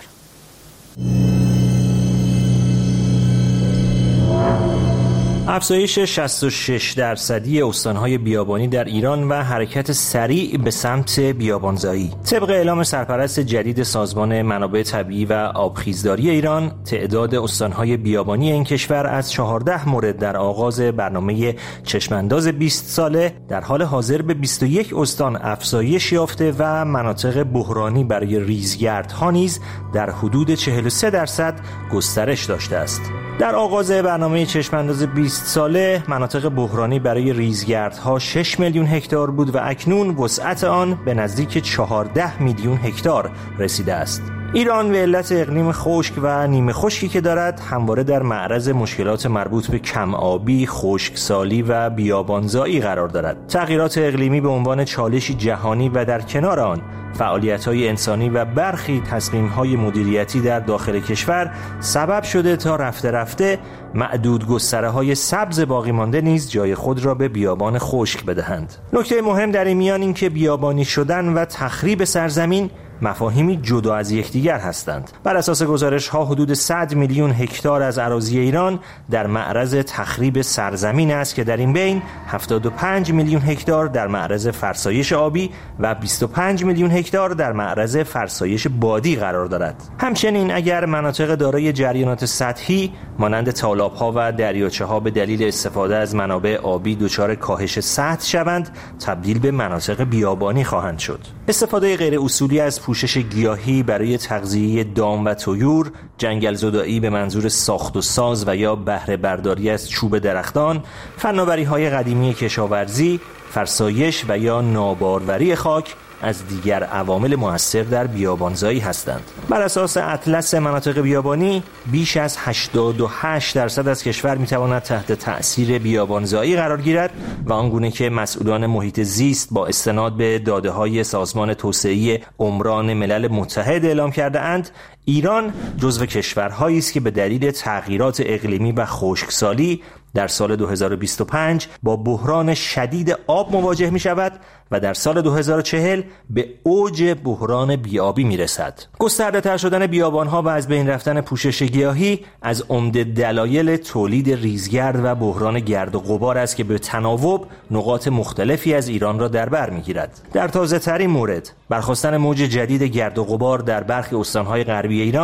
افزایش شصت و شش درصدی استان‌های بیابانی در ایران و حرکت سریع به سمت بیابانزایی. طبق اعلام سرپرست جدید سازمان منابع طبیعی و آبخیزداری ایران، تعداد استان‌های بیابانی این کشور از چهارده مورد در آغاز برنامه چشمانداز بیست ساله در حال حاضر به بیست و یک استان افزایش یافته و مناطق بحرانی برای ریزگردها نیز در حدود چهل و سه درصد گسترش داشته است. در آغاز برنامه چشمانداز بیست ساله مناطق بحرانی برای ریزگردها شش میلیون هکتار بود و اکنون وسعت آن به نزدیک چهارده میلیون هکتار رسیده است. ایران به علت اقلیم خشک و نیمه خشکی که دارد همواره در معرض مشکلات مربوط به کم آبی، خشکسالی و بیابانزایی قرار دارد. تغییرات اقلیمی به عنوان چالشی جهانی و در کنار آن فعالیت‌های انسانی و برخی تصمیم‌های مدیریتی در داخل کشور سبب شده تا رفته رفته معدود گستره‌های سبز باقی مانده نیز جای خود را به بیابان خشک بدهند. نکته مهم در این میان این که بیابانی شدن و تخریب سرزمین مفاهیمی جدا از یکدیگر هستند. بر اساس گزارش‌ها حدود صد میلیون هکتار از اراضی ایران در معرض تخریب سرزمین است که در این بین هفتاد و پنج میلیون هکتار در معرض فرسایش آبی و بیست و پنج میلیون هکتار در معرض فرسایش بادی قرار دارد. همچنین اگر مناطق دارای جریانات سطحی مانند تالاب‌ها و دریاچه‌ها به دلیل استفاده از منابع آبی دچار کاهش سطح شوند، تبدیل به مناطق بیابانی خواهند شد. استفاده غیر اصولی از پوشش گیاهی برای تغذیه دام و طیور، جنگل زدایی به منظور ساخت و ساز و یا بهره برداری از چوب درختان، فناوری‌های قدیمی کشاورزی، فرسایش و یا ناباروری خاک از دیگر عوامل مؤثر در بیابانزایی هستند. بر اساس اطلس مناطق بیابانی، بیش از هشتاد و هشت درصد از کشور میتواند تحت تأثیر بیابانزایی قرار گیرد و آنگونه که مسئولان محیط زیست با استناد به داده‌های سازمان توسعه عمران ملل متحد اعلام کرده اند، ایران جزو کشورهایی است که به دلیل تغییرات اقلیمی و خشکسالی در سال دو هزار و بیست و پنج با بحران شدید آب مواجه می شود و در سال دو هزار و چهل به اوج بحران بیابی می رسد. گسترده تر شدن بیابانها و از بین رفتن پوشش گیاهی از عمده دلایل تولید ریزگرد و بحران گرد و غبار است که به تناوب نقاط مختلفی از ایران را در بر می گیرد. در تازه ترین مورد، برخاستن موج جدید گرد و غبار در برخی استانهای غربی ایران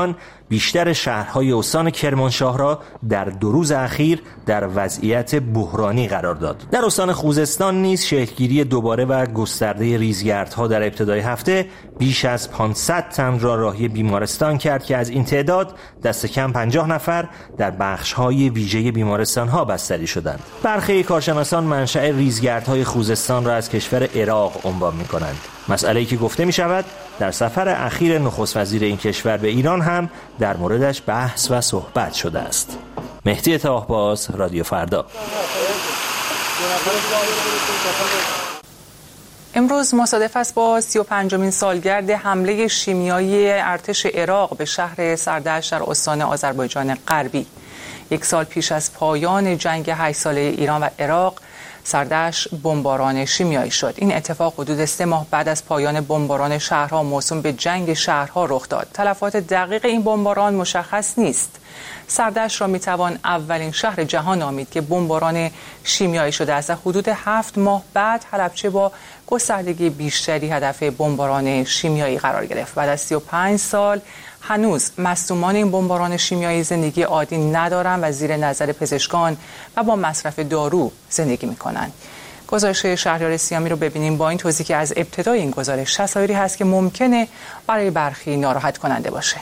بیشتر شهرهای استان کرمانشاه را در دو روز اخیر در وضعیت بحرانی قرار داد. در استان خوزستان نیز شکلگیری دوباره و گسترده ریزگردها در ابتدای هفته بیش از پانصد تن را راهی بیمارستان کرد که از این تعداد دست کم پنجاه نفر در بخش‌های ویژه بیمارستان‌ها بستری شدند. برخی کارشناسان منشأ ریزگردهای خوزستان را از کشور عراق عنوان می‌کنند. مسئله‌ای که گفته می‌شود در سفر اخیر نخست وزیر این کشور به ایران هم در موردش بحث و صحبت شده است. مهدی طاهباز، رادیو فردا. امروز مصادف است با سی و پنجمین سالگرد حمله شیمیایی ارتش عراق به شهر سردشت در استان آذربایجان غربی. یک سال پیش از پایان جنگ هشت ساله ایران و عراق، سردشت بمباران شیمیایی شد. این اتفاق حدود سه ماه بعد از پایان بمباران شهرها موسوم به جنگ شهرها رخ داد. تلفات دقیق این بمباران مشخص نیست. سردشت را میتوان اولین شهر جهان نامید که بمباران شیمیایی شده است. حدود هفت ماه بعد حلبچه با گستردگی بیشتری هدف بمباران شیمیایی قرار گرفت. بعد از سی و پنج سال هنوز مصدومان این بمباران شیمیایی زندگی عادی ندارند و زیر نظر پزشکان و با مصرف دارو زندگی میکنند. گزارش شهریار سیامی رو ببینیم با این توضیح که از ابتدای این گزارش تصاویری هست که ممکنه برای برخی ناراحت کننده باشه.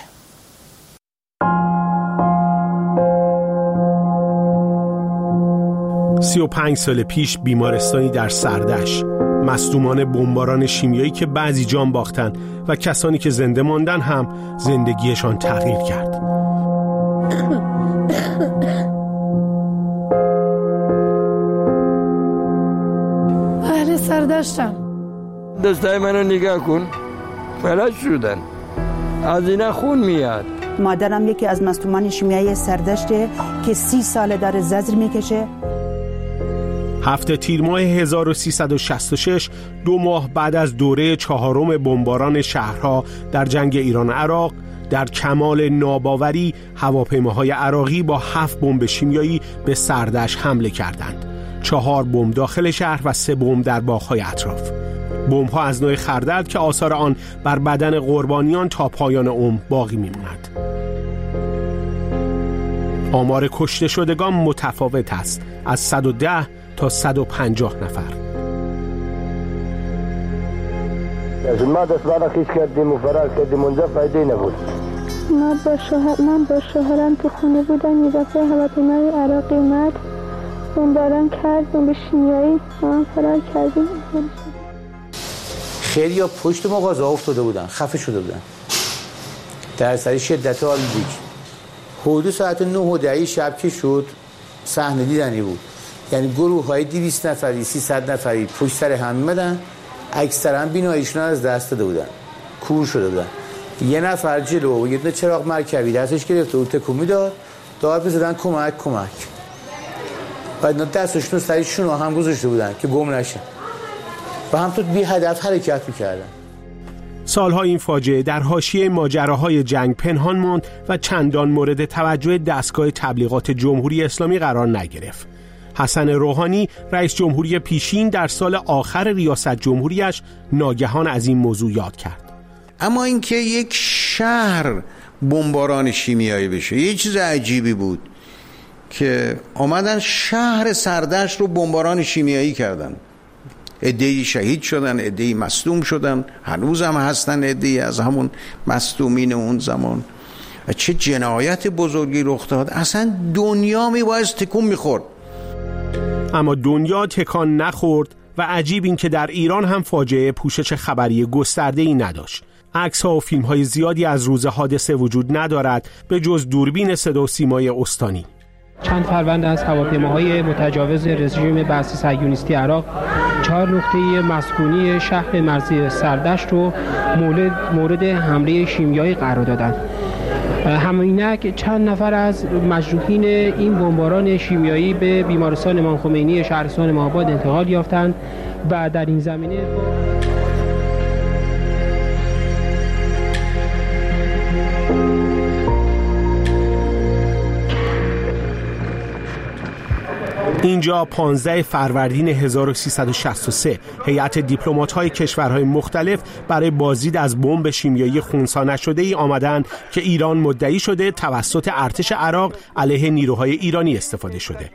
سی و پنج سال پیش بیمارستانی در سردشت، مصدومان بمباران شیمیایی که بعضی جان باختن و کسانی که زنده ماندن هم زندگیشان تغییر کرد. اهل سردشتم. دستای منو نگاه کن، فلج شدن، از اینا خون میاد. مادرم یکی از مصدومان شیمیایی سردشته که سی ساله داره زجر میکشه. هفته تیر ماه هزار و سیصد و شصت و شش، دو ماه بعد از دوره چهارم بمباران شهرها در جنگ ایران عراق، در کمال ناباوری هواپیماهای عراقی با هفت بمب شیمیایی به سردشت حمله کردند. چهار بمب داخل شهر و سه بمب در باغ‌های اطراف. بمب‌ها از نوع خردل که آثار آن بر بدن قربانیان تا پایان عمر باقی می‌ماند. آمار کشته شدگان متفاوت است، از صد و ده تا صد و پنجاه نفر. از ما دست برا خیش کردیم و فرار کردیم، اونجا فایده نبود. ما با شوهر من با شوهرم تو خونه بودم، یه دفعه هواپیمای عراقی اومد بمباران کرد، بمب شیمیایی، ما فرار کردیم. خیلی ها پشت مغازه افتاده بودن، خفه شده بودن در اثر شدت آلودگی. حدود ساعت نه و ده شب که شد صحنه دیدنی بود، یعنی گروه های دویست نفری سیصد نفری پشت سر هم میمدن، اکثرا بیناییشون از دست داده بودن، کور شده بودن. یه نفر جلو یه دونه چراغ مرکبی دستش گرفته بود، تکون میداد، داد بزدن کمک کمک، بعد دستشون رو سریشون هم گذاشته بودن که گم نشن و همطور بی هدف حرکت میکردن. سالها این فاجعه در حاشیه ماجراهای جنگ پنهان ماند و چندان مورد توجه دستگاه تبلیغات جمهوری اسلامی قرار نگرفت. حسن روحانی رئیس جمهوری پیشین در سال آخر ریاست جمهوریش ناگهان از این موضوع یاد کرد. اما اینکه یک شهر بمباران شیمیایی بشه یه چیز عجیبی بود که آمدن شهر سردشت رو بمباران شیمیایی کردن. عده‌ای شهید شدن، عده‌ای مصدوم شدن، هنوز هم هستن عده‌ای از همون مصدومین اون زمان. و چه جنایت بزرگی رخ داد، اصلا دنیا میبایست تکون میخورد. اما دنیا تکان نخورد و عجیب این که در ایران هم فاجعه پوشش خبری گسترده‌ای نداشت. عکس‌ها و فیلم‌های زیادی از روز حادثه وجود ندارد به جز دوربین صدا و سیمای استانی. چند پرونده از هواپیماهای متجاوز رژیم بعثی صهیونیستی عراق چهار نقطه مسکونی شهر مرزی سردشت رو مورد مورد حمله شیمیایی قرار دادند. همینک چند نفر از مجروحین این بمباران شیمیایی به بیمارستان امام خمینی شهرستان مهاباد انتقال یافتند و در این زمینه اینجا پانزده فروردین هزار و سیصد و شصت و سه هیئت دیپلمات‌های کشورهای مختلف برای بازدید از بمب شیمیایی خنثی نشده‌ای آمدند که ایران مدعی شده توسط ارتش عراق علیه نیروهای ایرانی استفاده شده.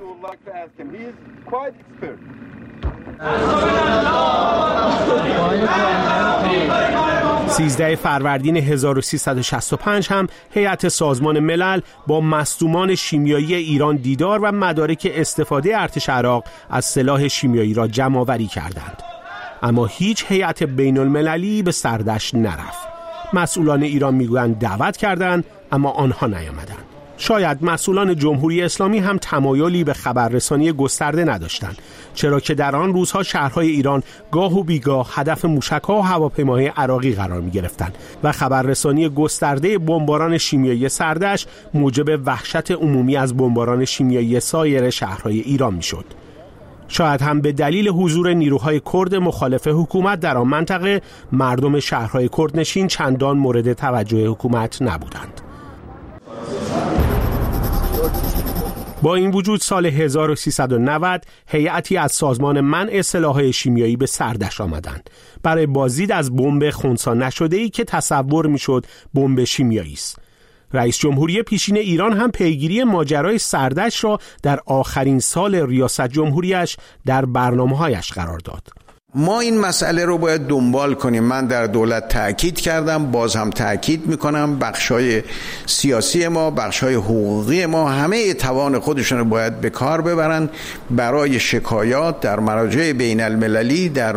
سیزده فروردین هزار و سیصد و شصت و پنج هم هیئت سازمان ملل با مصدومان شیمیایی ایران دیدار و مدارک استفاده ارتش عراق از سلاح شیمیایی را جمع‌آوری کردند. اما هیچ هیئت بین المللی به سردشت نرفت. مسئولان ایران میگویند دعوت کردند اما آنها نیامدند. شاید مسئولان جمهوری اسلامی هم تمایلی به خبررسانی گسترده نداشتند، چرا که در آن روزها شهرهای ایران گاه و بیگاه هدف موشک‌ها و هواپیماهای عراقی قرار می‌گرفتند و خبررسانی گسترده بمباران شیمیایی سردشت موجب وحشت عمومی از بمباران شیمیایی سایر شهرهای ایران می‌شد. شاید هم به دلیل حضور نیروهای کرد مخالف حکومت در آن منطقه مردم شهرهای کردنشین چندان مورد توجه حکومت نبودند. با این وجود سال هزار و سیصد و نود هیئتی از سازمان منع سلاح‌های شیمیایی به سردشت آمدند برای بازدید از بمب خنثی نشده‌ای که تصور می‌شد بمب شیمیایی است. رئیس جمهوری پیشین ایران هم پیگیری ماجرای سردشت را در آخرین سال ریاست جمهوریش در برنامه‌هایش قرار داد. ما این مسئله رو باید دنبال کنیم. من در دولت تأکید کردم، باز هم تأکید میکنم، بخشای سیاسی ما، بخشای حقوقی ما همه توان خودشون رو باید به کار ببرن برای شکایات در مراجع بین المللی، در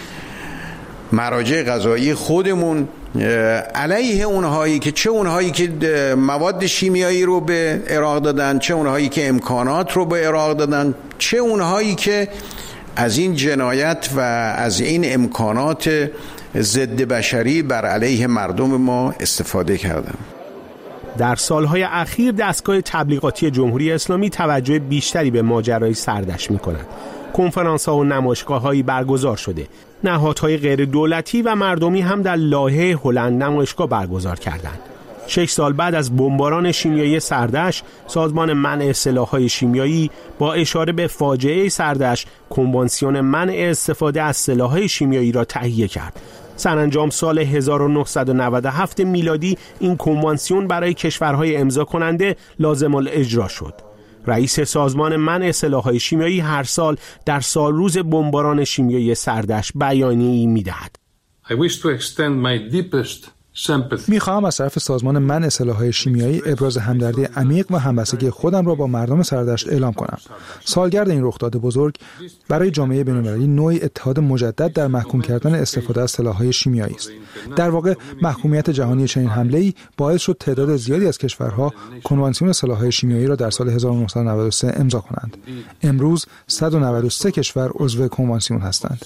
مراجع قضایی خودمون علیه اونهایی که چه اونهایی که مواد شیمیایی رو به عراق دادن، چه اونهایی که امکانات رو به عراق دادن، چه اونهایی که از این جنایت و از این امکانات ضد بشری بر علیه مردم ما استفاده کردن. در سالهای اخیر دستگاه تبلیغاتی جمهوری اسلامی توجه بیشتری به ماجرای سردشت می‌کند. کنفرانس‌ها و نمایشگاه‌هایی برگزار شده. نهادهای غیر دولتی و مردمی هم در لاهه هلند نمایشگاه برگزار کردند. شش سال بعد از بمباران شیمیایی سردشت، سازمان منع سلاح‌های شیمیایی با اشاره به فاجعه سردشت، کنوانسیون منع استفاده از سلاح‌های شیمیایی را تهیه کرد. سرانجام سال هزار و نهصد و نود و هفت میلادی این کنوانسیون برای کشورهای امضا کننده لازم الاجرا شد. رئیس سازمان منع سلاح‌های شیمیایی هر سال در سالروز بمباران شیمیایی سردشت بیانیه‌ای می‌دهد. I wish to extend my deepest میخواهم از طرف سازمان منع سلاح‌های شیمیایی ابراز همدردی عمیق و همبستگی خودم را با مردم سردشت اعلام کنم. سالگرد این رخداد بزرگ برای جامعه بین‌المللی نوعی اتحاد مجدد در محکوم کردن استفاده از سلاح‌های شیمیایی است. در واقع محکومیت جهانی چنین حمله‌ای باعث شد تعداد زیادی از کشورها کنوانسیون سلاح‌های شیمیایی را در سال هزار و نهصد و نود و سه امضا کنند. امروز صد و نود و سه کشور عضو کنوانسیون هستند.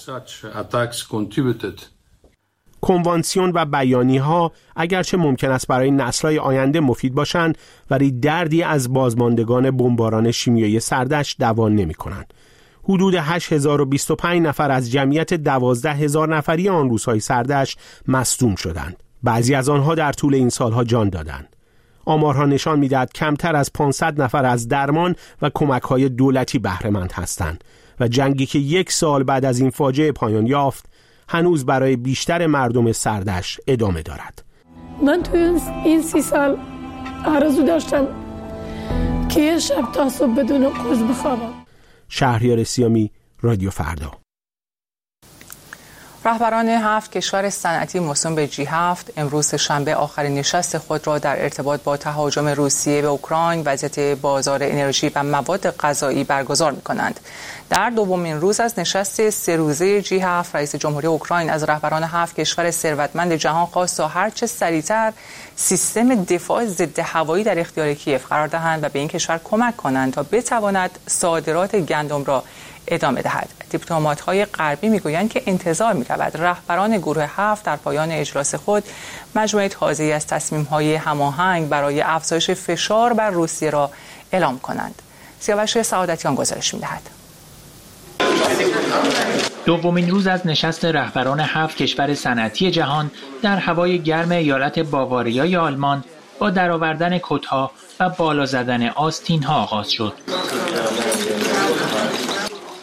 کنوانسیون و بیانیه‌ها اگرچه ممکن است برای نسل‌های آینده مفید باشند، ولی دردی از بازماندگان بمباران شیمیایی سردشت دوان نمی‌کنند. حدود هشت هزار و بیست و پنج نفر از جمعیت دوازده هزار نفری آن روزهای سردشت مصدوم شدند. بعضی از آنها در طول این سالها جان دادند. آمارها نشان می‌دهد کمتر از پانصد نفر از درمان و کمک‌های دولتی بهره‌مند هستند و جنگی که یک سال بعد از این فاجعه پایان یافت هنوز برای بیشتر مردم سردشت ادامه دارد. من توی این سی سال آرزو داشتم که یه شب تا صبح بدون قرص بخوابم. شهریار سیامی، رادیو فردا. رهبران هفت کشور صنعتی موسوم به جی هفت امروز شنبه آخرین نشست خود را در ارتباط با تهاجم روسیه به اوکراین، وضعیت بازار انرژی و مواد غذایی برگزار می‌کنند. در دومین روز از نشست سه روزه جی هفت، رئیس جمهوری اوکراین از رهبران هفت کشور ثروتمند جهان خواست تا هرچه سریعتر سیستم دفاع ضد هوایی در اختیار کیف قرار دهند و به این کشور کمک کنند تا بتواند صادرات گندم را ادامه دهد. دیپلمات‌های غربی میگویند که انتظار می‌رود رهبران گروه هفت در پایان اجلاس خود مجموعه تازه‌ای از تصمیم‌های هماهنگ برای افزایش فشار بر روسیه را اعلام کنند. سیاوش سعادتیان گزارش می‌دهد. دومین روز از نشست رهبران هفت کشور صنعتی جهان در هوای گرم ایالت باواریای آلمان با درآوردن کت‌ها و بالا زدن آستین‌ها آغاز شد.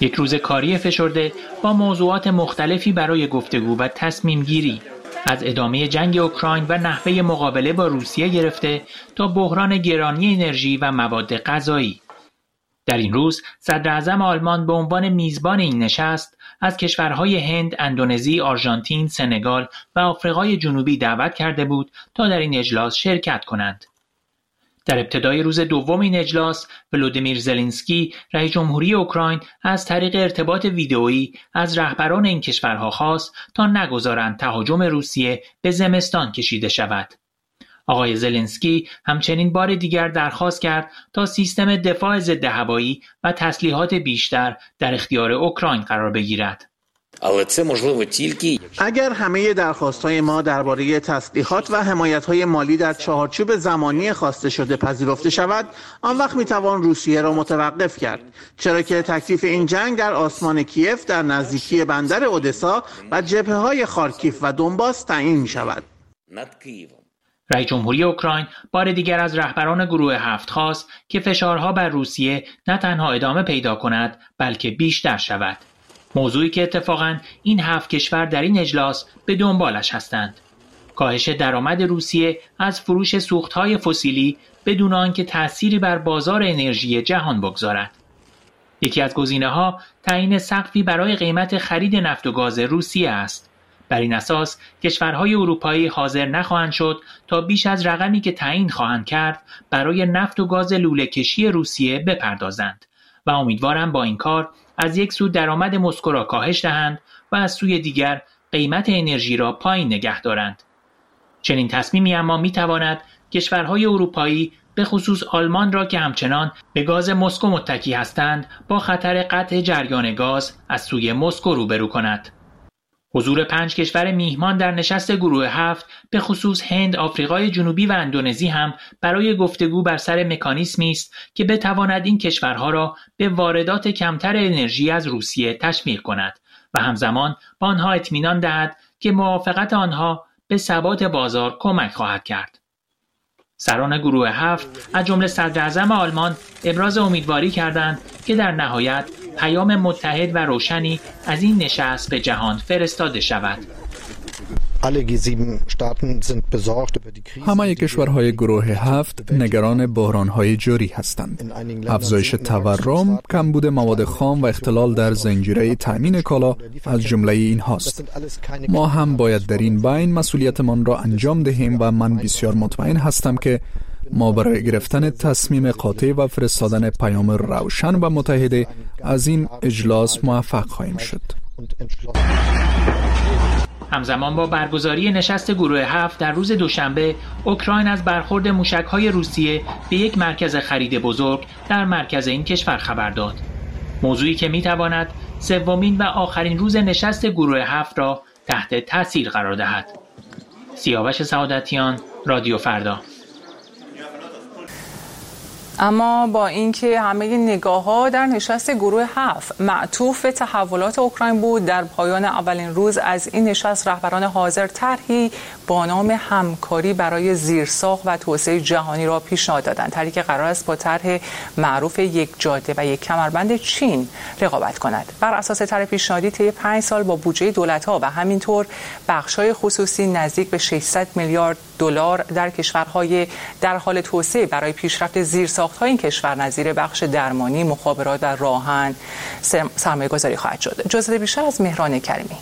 یک روز کاری فشرده با موضوعات مختلفی برای گفتگو و تصمیم گیری، از ادامه جنگ اوکراین و نحوه مقابله با روسیه گرفته تا بحران گرانی انرژی و مواد غذایی. در این روز صدر اعظم آلمان به عنوان میزبان این نشست از کشورهای هند، اندونزی، آرژانتین، سنگال و آفریقای جنوبی دعوت کرده بود تا در این اجلاس شرکت کنند. در ابتدای روز دوم این اجلاس، ولودیمیر زلنسکی، رئیس جمهوری اوکراین، از طریق ارتباط ویدئویی از رهبران این کشورها خواست تا نگذارند تهاجم روسیه به زمستان کشیده شود. آقای زلنسکی همچنین بار دیگر درخواست کرد تا سیستم دفاع ضد هوایی و تسلیحات بیشتر در اختیار اوکراین قرار بگیرد. اگر همه درخواست‌های ما درباره تسلیحات و حمایت‌های مالی در چهارچوب زمانی خواسته شده پذیرفته شود، آن وقت می‌توان روسیه را متوقف کرد، چرا که تکلیف این جنگ در آسمان کیف در نزدیکی بندر اودسا و جبهه‌های خارکیف و دونباس تعیین می‌شود. رئیس جمهوری اوکراین بار دیگر از رهبران گروه هفت خواست که فشارها بر روسیه نه تنها ادامه پیدا کند بلکه بیشتر شود. موضوعی که اتفاقاً این هفت کشور در این اجلاس به دنبالش هستند. کاهش درآمد روسیه از فروش سوختهای فسیلی بدون آنکه تأثیری بر بازار انرژی جهان بگذارد. یکی از گزینه‌ها تعیین سقفی برای قیمت خرید نفت و گاز روسیه است. بر این اساس کشورهای اروپایی حاضر نخواهند شد تا بیش از رقمی که تعیین خواهند کرد برای نفت و گاز لوله کشی روسیه بپردازند و امیدوارم با این کار از یک سو درآمد مسکو را کاهش دهند و از سوی دیگر قیمت انرژی را پایین نگه دارند. چنین تصمیمی اما میتواند کشورهای اروپایی به خصوص آلمان را که همچنان به گاز مسکو متکی هستند با خطر قطع جریان گاز از سوی مسکو روبرو کند. حضور پنج کشور میهمان در نشست گروه هفت به خصوص هند، آفریقای جنوبی و اندونزی هم برای گفتگو بر سر مکانیزمی است که بتواند این کشورها را به واردات کمتر انرژی از روسیه تشویق کند و همزمان با آنها اطمینان دهد که موافقت آنها به ثبات بازار کمک خواهد کرد. سران گروه هفت از جمله صدر اعظم آلمان ابراز امیدواری کردند که در نهایت پیام متحد و روشنی از این نشست به جهان فرستاده شود. همه کشورهای گروه هفت نگران بحرانهای جاری هستند. افزایش تورم، کمبود مواد خام و اختلال در زنجیره تامین کالا از جمله این هاست. ما هم باید در این بین مسئولیتمان را انجام دهیم و من بسیار مطمئن هستم که ما برای گرفتن تصمیم قاطع و فرستادن پیام روشن و متحد از این اجلاس موفق خواهیم شد. همزمان با برگزاری نشست گروه هفت در روز دوشنبه، اوکراین از برخورد موشک‌های روسیه به یک مرکز خرید بزرگ در مرکز این کشور خبر داد. موضوعی که می‌تواند سومین و آخرین روز نشست گروه هفت را تحت تاثیر قرار دهد. سیاوش سعادتیان، رادیو فردا. اما با اینکه همه نگاه‌ها در نشست گروه هفت معطوف به تحولات اوکراین بود، در پایان اولین روز از این نشست رهبران حاضر طرحی با نام همکاری برای زیرساخت و توسعه جهانی را پیشنهاد دادند. طرحی که قرار است با طرح معروف یک جاده و یک کمربند چین رقابت کند. بر اساس طرح پیشنهادی طی پنج سال با بودجه دولت‌ها و همینطور بخش‌های خصوصی نزدیک به ششصد میلیارد دلار در کشورهای در حال توسعه برای پیشرفت زیرساخت‌های این کشور نظیر بخش درمانی، مخابرات و راهن سرمایه‌گذاری خواهد شد. جزئیات بیشتر از مهران کریمی.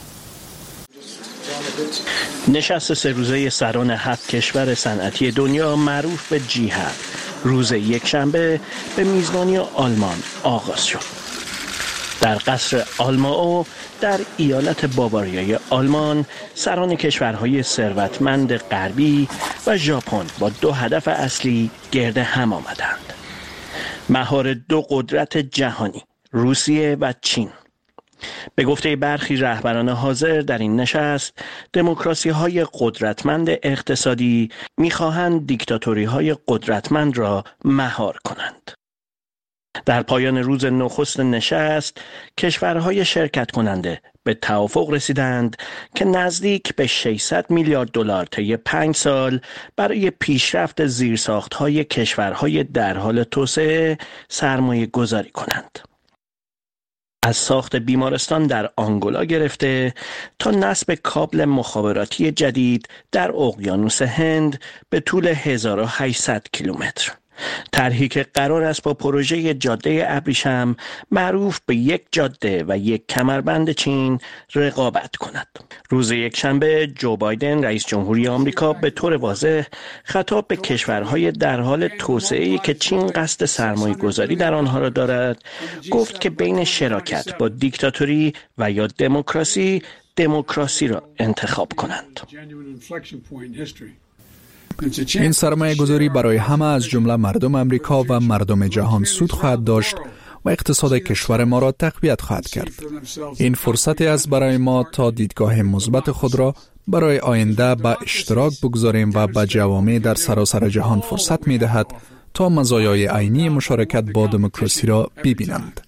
نشست سه روزه سران هفت کشور صنعتی دنیا معروف به جی هفت روز یکشنبه به میزبانی آلمان آغاز شد. در قصر آلمائو در ایالت باواریای آلمان سران کشورهای ثروتمند غربی و ژاپن با دو هدف اصلی گرد هم آمدند: مهار دو قدرت جهانی، روسیه و چین. به گفته برخی رهبران حاضر در این نشست، دموکراسی‌های قدرتمند اقتصادی می‌خواهند دیکتاتوری‌های قدرتمند را مهار کنند. در پایان روز نخست نشست، کشورهای شرکت کننده به توافق رسیدند که نزدیک به ششصد میلیارد دلار طی پنج سال برای پیشرفت زیرساخت‌های کشورهای در حال توسعه سرمایه گذاری کنند. از ساخت بیمارستان در آنگولا گرفته تا نصب کابل مخابراتی جدید در اقیانوس هند به طول هزار و هشتصد کیلومتر. طرحی که قرار است با پروژه جاده ابریشم معروف به یک جاده و یک کمربند چین رقابت کند. روز یکشنبه جو بایدن رئیس جمهوری آمریکا به طور واضح خطاب به کشورهای در حال توسعه‌ای که چین قصد سرمایه‌گذاری در آنها را دارد گفت که بین شراکت با دیکتاتوری و یا دموکراسی دموکراسی را انتخاب کنند. این سرمایه گذاری برای همه از جمله مردم امریکا و مردم جهان سود خواهد داشت و اقتصاد کشور ما را تقویت خواهد کرد. این فرصتی است برای ما تا دیدگاه مثبت خود را برای آینده به اشتراک بگذاریم و به جوامع در سراسر جهان فرصت می دهد تا مزایای عینی مشارکت با دموکراسی را ببینند.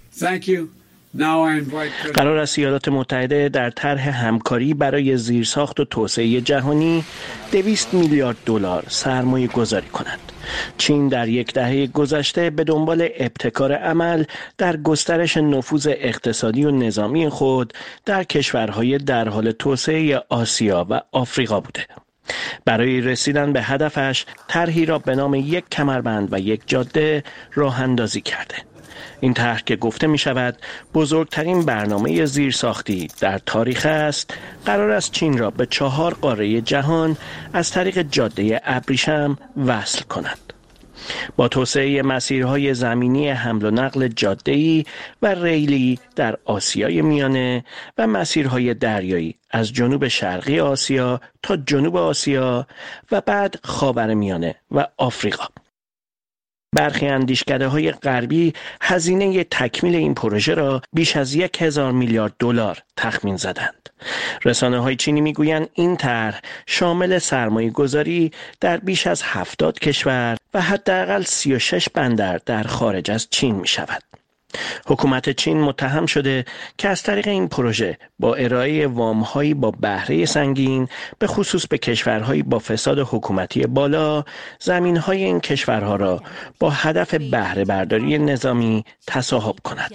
قرار است ایالات متحده در طرح همکاری برای زیرساخت و توسعه جهانی دویست میلیارد دلار سرمایه گذاری کند. چین در یک دهه گذشته به دنبال ابتکار عمل در گسترش نفوذ اقتصادی و نظامی خود در کشورهای در حال توسعه آسیا و آفریقا بوده. برای رسیدن به هدفش طرحی را به نام یک کمربند و یک جاده راه اندازی کرده. این طرح که گفته می شود بزرگترین برنامه زیرساختی در تاریخ است، قرار است چین را به چهار قاره جهان از طریق جاده ابریشم وصل کند. با توسعه مسیرهای زمینی حمل و نقل جاده‌ای و ریلی در آسیای میانه و مسیرهای دریایی از جنوب شرقی آسیا تا جنوب آسیا و بعد خاورمیانه و آفریقا. برخی اندیشکده‌های غربی هزینه تکمیل این پروژه را بیش از یک هزار میلیارد دلار تخمین زدند. رسانه‌های چینی میگویند این طرح شامل سرمایه‌گذاری در بیش از هفتاد کشور و حداقل سی و شش بندر در خارج از چین می‌شود. حکومت چین متهم شده که از طریق این پروژه با ارائه وام‌هایی با بهره سنگین به خصوص به کشورهایی با فساد حکومتی بالا زمین‌های این کشورها را با هدف بهره برداری نظامی تصاحب کند.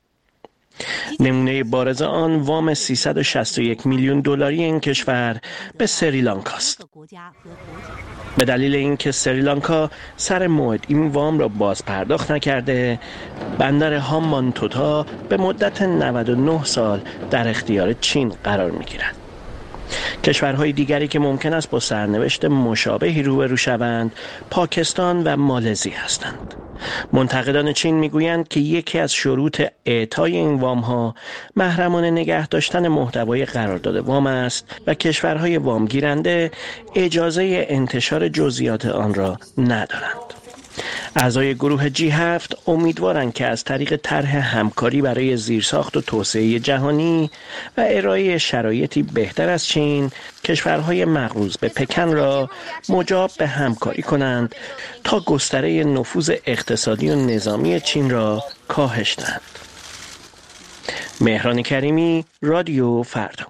نمونه بارز آن وام سیصد و شصت و یک میلیون دلاری این کشور به سریلانکا است. به دلیل اینکه سریلانکا سر موعد این وام را باز پرداخت نکرده، بندر هامبانتوتا به مدت نود و نه سال در اختیار چین قرار می‌گیرد. کشورهای دیگری که ممکن است با سرنوشت مشابهی روبرو شوند، پاکستان و مالزی هستند. منتقدان چین میگویند که یکی از شروط اعطای این وام‌ها محرمانه نگه داشتن محتوای قرارداد وام است و کشورهای وام گیرنده اجازه انتشار جزئیات آن را ندارند. اعضای گروه جی هفت امیدوارند که از طریق طرح همکاری برای زیرساخت و توسعه جهانی و ارائه شرایطی بهتر از چین، کشورهای مقروض به پکن را مجاب به همکاری کنند تا گستره نفوذ اقتصادی و نظامی چین را کاهش دهند. مهران کریمی، رادیو فردا.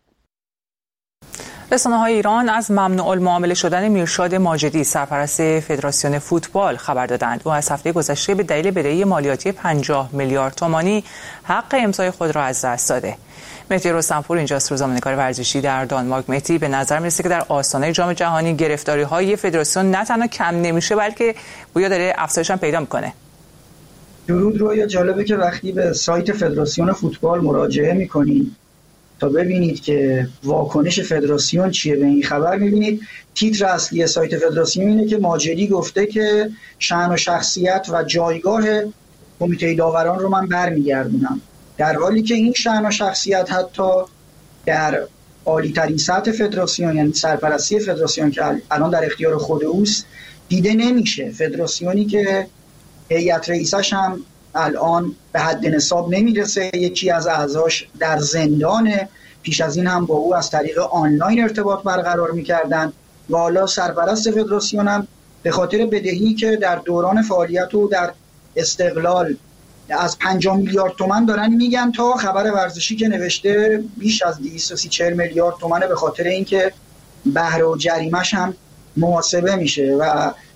رسانه‌های ایران از ممنوع المعامله شدن میرشاد ماجدی سرپرست فدراسیون فوتبال خبر دادند. او از هفته گذشته به دلیل بدهی مالیاتی پنجاه میلیارد تومانی حق امضای خود را از دست داده. مهدی رستمپور اینجاست، روزنامه‌نگار ورزشی در دانمارک. مهدی، به نظر میرسه که در آستانه جام جهانی گرفتاری‌های فدراسیون نه تنها کم نمیشه بلکه گویا داره افزایش هم پیدا میکنه. درود رویا، جالبه که وقتی به سایت فدراسیون فوتبال مراجعه میکنید تا ببینید که واکنش فدراسیون چیه به این خبر، میبینید تیتر اصلی سایت فدراسیون اینه که ماجدی گفته که شأن و شخصیت و جایگاه کمیته داوران رو من برمیگردونم، در حالی که این شأن و شخصیت حتی در عالی ترین سطح فدراسیون، یعنی سرپرستی فدراسیون که الان در اختیار خود اوست، دیده نمیشه. فدراسیونی که هیئت رئیسش هم الان به حد نصاب نمیرسه، یکی از اعضاش در زندانه، پیش از این هم با او از طریق آنلاین ارتباط برقرار میکردن و حالا سرپرست فدراسیون هم به خاطر بدهی که در دوران فعالیت و در استقلال از پنجاه میلیارد تومان دارن میگن، تا خبر ورزشی که نوشته بیش از دویست و سی چهل میلیارد تومانه، به خاطر اینکه بهره و جریمش هم محاسبه میشه و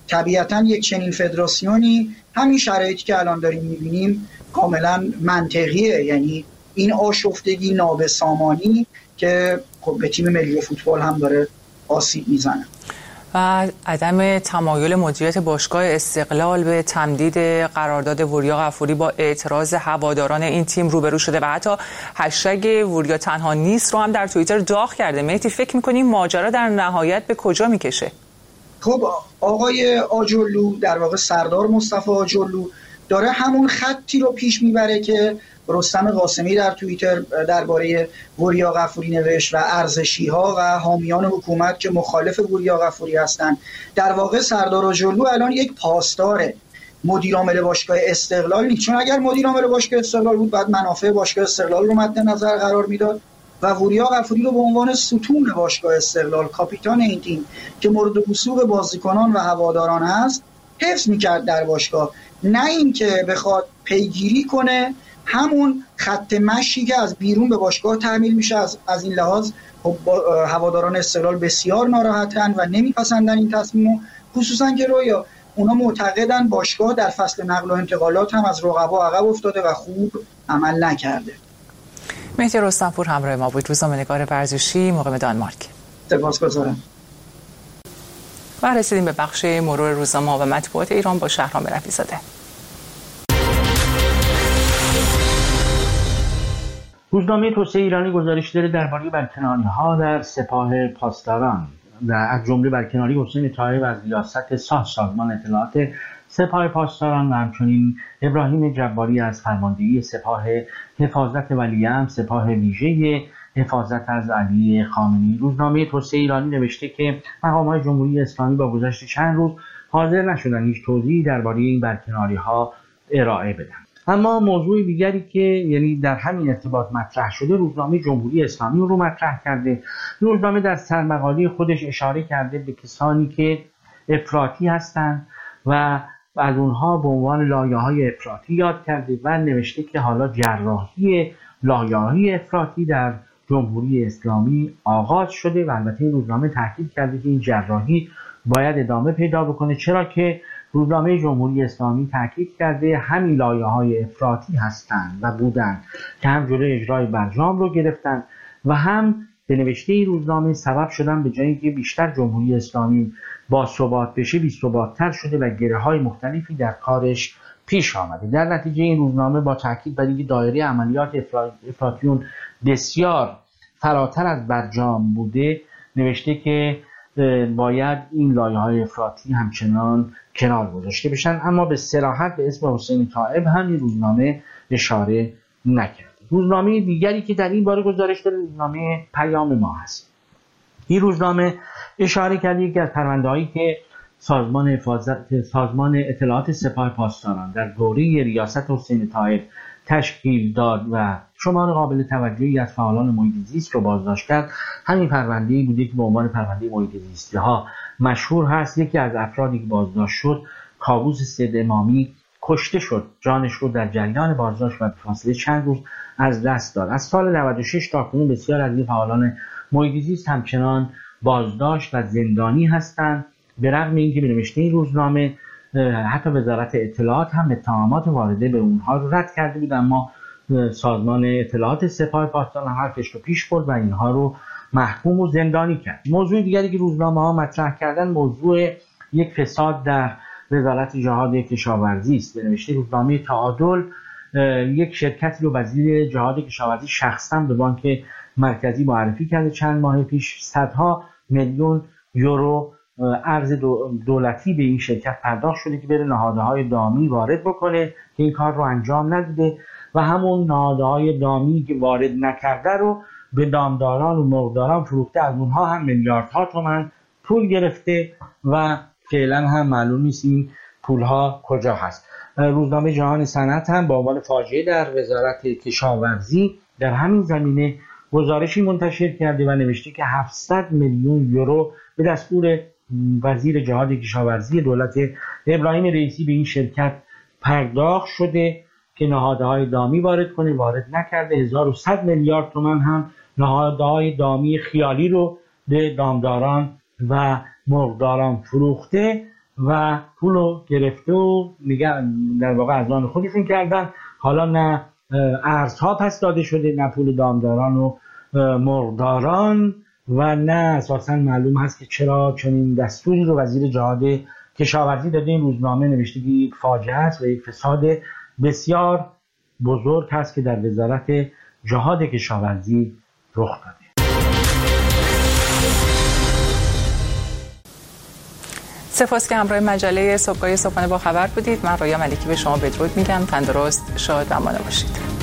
طبیعتا یک چنین فدراسیونی همین شرایطی که الان داریم میبینیم کاملا منطقیه، یعنی این آشفتگی نابسامانی که خب به تیم ملی فوتبال هم داره آسیب میزنه. و عدم تمایل مدیریت باشگاه استقلال به تمدید قرارداد وریا غفوری با اعتراض هواداران این تیم روبرو شده و حتی هشتگ وریا تنها نیست رو هم در توییتر داغ کرده. مهدی فکر می‌کنی ماجرا در نهایت به کجا میکشه؟ خب آقای آجرلو، در واقع سردار مصطفی آجرلو داره همون خطی رو پیش میبره که رستم قاسمی در توییتر درباره وریا غفوری نوشت و ارزشی‌ها و حامیان حکومت که مخالف وریا غفوری هستند. در واقع سردار آجرلو الان یک پاسدار مدیر عامل باشگاه استقلال نیست، چون اگر مدیر عامل باشگاه استقلال بود بعد منافع باشگاه استقلال رو مد نظر قرار میداد و وریا غفوری رو به عنوان ستون باشگاه استقلال، کاپیتان این تیم که مورد وثوق بازیکنان و هواداران هست، حفظ میکرد در باشگاه، نه اینکه بخواد پیگیری کنه همون خط مشی که از بیرون به باشگاه تحمیل میشه. از, از این لحاظ خب هواداران استقلال بسیار ناراحتن و نمیپسندن این تصمیمو، خصوصا که رویا اونا معتقدن باشگاه در فصل نقل و انتقالات هم از رقبا عقب افتاده و خوب عمل نکرده. مهدی رستمپور همراه ما بود، روزنامه‌نگار ورزشی مقیم دانمارک. سپاسگزارم. و رسیدیم به بخش مرور روزنامه و مطبوعات ایران با شهرام رفیع‌زاده. روزنامه توسعه ایرانی گزارش داره درباره برکناری‌ها در سپاه پاسداران و از جمله برکناری حسین طاهر از ریاست ساز سازمان اطلاعات سپاه پاسداران و همچنین ابراهیم جباری از فرماندهی سپاه حفاظت ولیعهد، سپاه ویژه حفاظت از علی خامنه‌ای. روزنامه توسعه ایرانی نوشته که مقام‌های جمهوری اسلامی با گذشت چند روز حاضر نشدند هیچ توضیحی درباره این برکناری‌ها ارائه بدن. اما موضوع دیگری که یعنی در همین ارتباط مطرح شده، روزنامه جمهوری اسلامی رو مطرح کرده. روزنامه در سرمقاله خودش اشاره کرده به کسانی که افراطی هستند و از اونها به عنوان لایه‌های افراطی یاد کرده و نوشته که حالا جراحی لایه‌های افراطی در جمهوری اسلامی آغاز شده و البته این روزنامه تاکید کرده که این جراحی باید ادامه پیدا بکنه، چرا که روزنامه جمهوری اسلامی تاکید کرده همین لایه‌های افراطی هستند و بودند که هم جلوی اجرای برجام رو گرفتن و هم به نوشته این روزنامه سبب شدن به جایی که بیشتر جمهوری اسلامی با ثبات بشه بی ثبات‌تر شده و گره‌های مختلفی در کارش پیش آمده. در نتیجه این روزنامه با تاکید بر اینکه دایره عملیات افراطیون بسیار فراتر از برجام بوده نوشته که باید این لایه‌های افراطی همچنان کنار گذاشته بشن، اما به صراحت به اسم حسین طاهر همین روزنامه اشاره نکرد. روزنامه دیگری که در این باره گزارش داره روزنامه پیام ما هست. این روزنامه اشاره کرده یکی از پرونده‌هایی که سازمان حفاظت سازمان اطلاعات سپاه پاسداران در دوره ریاست حسین طاهر تشکیل داد و شمار قابل توجهی از فعالان محیط زیست رو بازداشت کرد، همین پرونده‌ای بوده که به عنوان پرونده محیط زیستی ها مشهور هست. یکی از افرادی که بازداشت شد کاووس سید امامی کشته شد، جانش رو در جریان بازداشت و به فاصله چند روز از دست داد. از سال نود و شش تا کنون بسیار از این فعالان محیط زیست همچنان بازداشت و زندانی هستند، به رغم اینکه به نوشته این روزنامه حتی وزارت اطلاعات هم اتهامات وارده به اونها رو رد کرده بود، اما سازمان اطلاعات سپاه پاسداران حرفش رو پیش برد و اینها رو محکوم و زندانی کرد. موضوع دیگری که روزنامه ها مطرح کردن موضوع یک فساد در وزارت جهاد کشاورزی است. به نوشته روزنامه تعادل یک شرکتی رو وزیر جهاد کشاورزی شخصا به بانک مرکزی معرفی کرده چند ماه پیش. صدها میلیون یورو ارز دولتی به این شرکت پرداخت شده که بره نهادهای دامی وارد بکنه که این کار رو انجام نداده و همون نهادهای دامی که وارد نکرده رو به دامداران و مرغداران فروخته، از اونها هم میلیاردها تومان پول گرفته و فعلا هم معلوم نیست این پولها کجا هست. روزنامه جهان صنعت هم با عنوان فاجعه در وزارت کشاورزی در همین زمینه گزارشی منتشر کرده و نوشته که هفتصد میلیون یورو به دستور وزیر جهاد کشاورزی دولت ابراهیم رئیسی به این شرکت پرداخت شده که نهادهای دامی وارد کنه، وارد نکرده. هزار و صد میلیارد تومان هم نهادهای دامی خیالی رو به دامداران و مرغداران فروخته و پولو گرفته و میگن در واقع از آن خودشون کردن. حالا نه ارزها پس داده شده، نه پول دامداران و مرغداران و نه اساسا معلوم هست که چرا چنین دستوری رو وزیر جهاد کشاورزی داده. این روزنامه نوشته که یک فاجعه است و یک فساد بسیار بزرگ هست که در وزارت جهاد کشاورزی رخ داده. سپاس که همراه مجله صبحگاهی صبحانه با خبر بودید. من رویا ملکی به شما بدرود میگم. تندرست، شاد و امان باشید.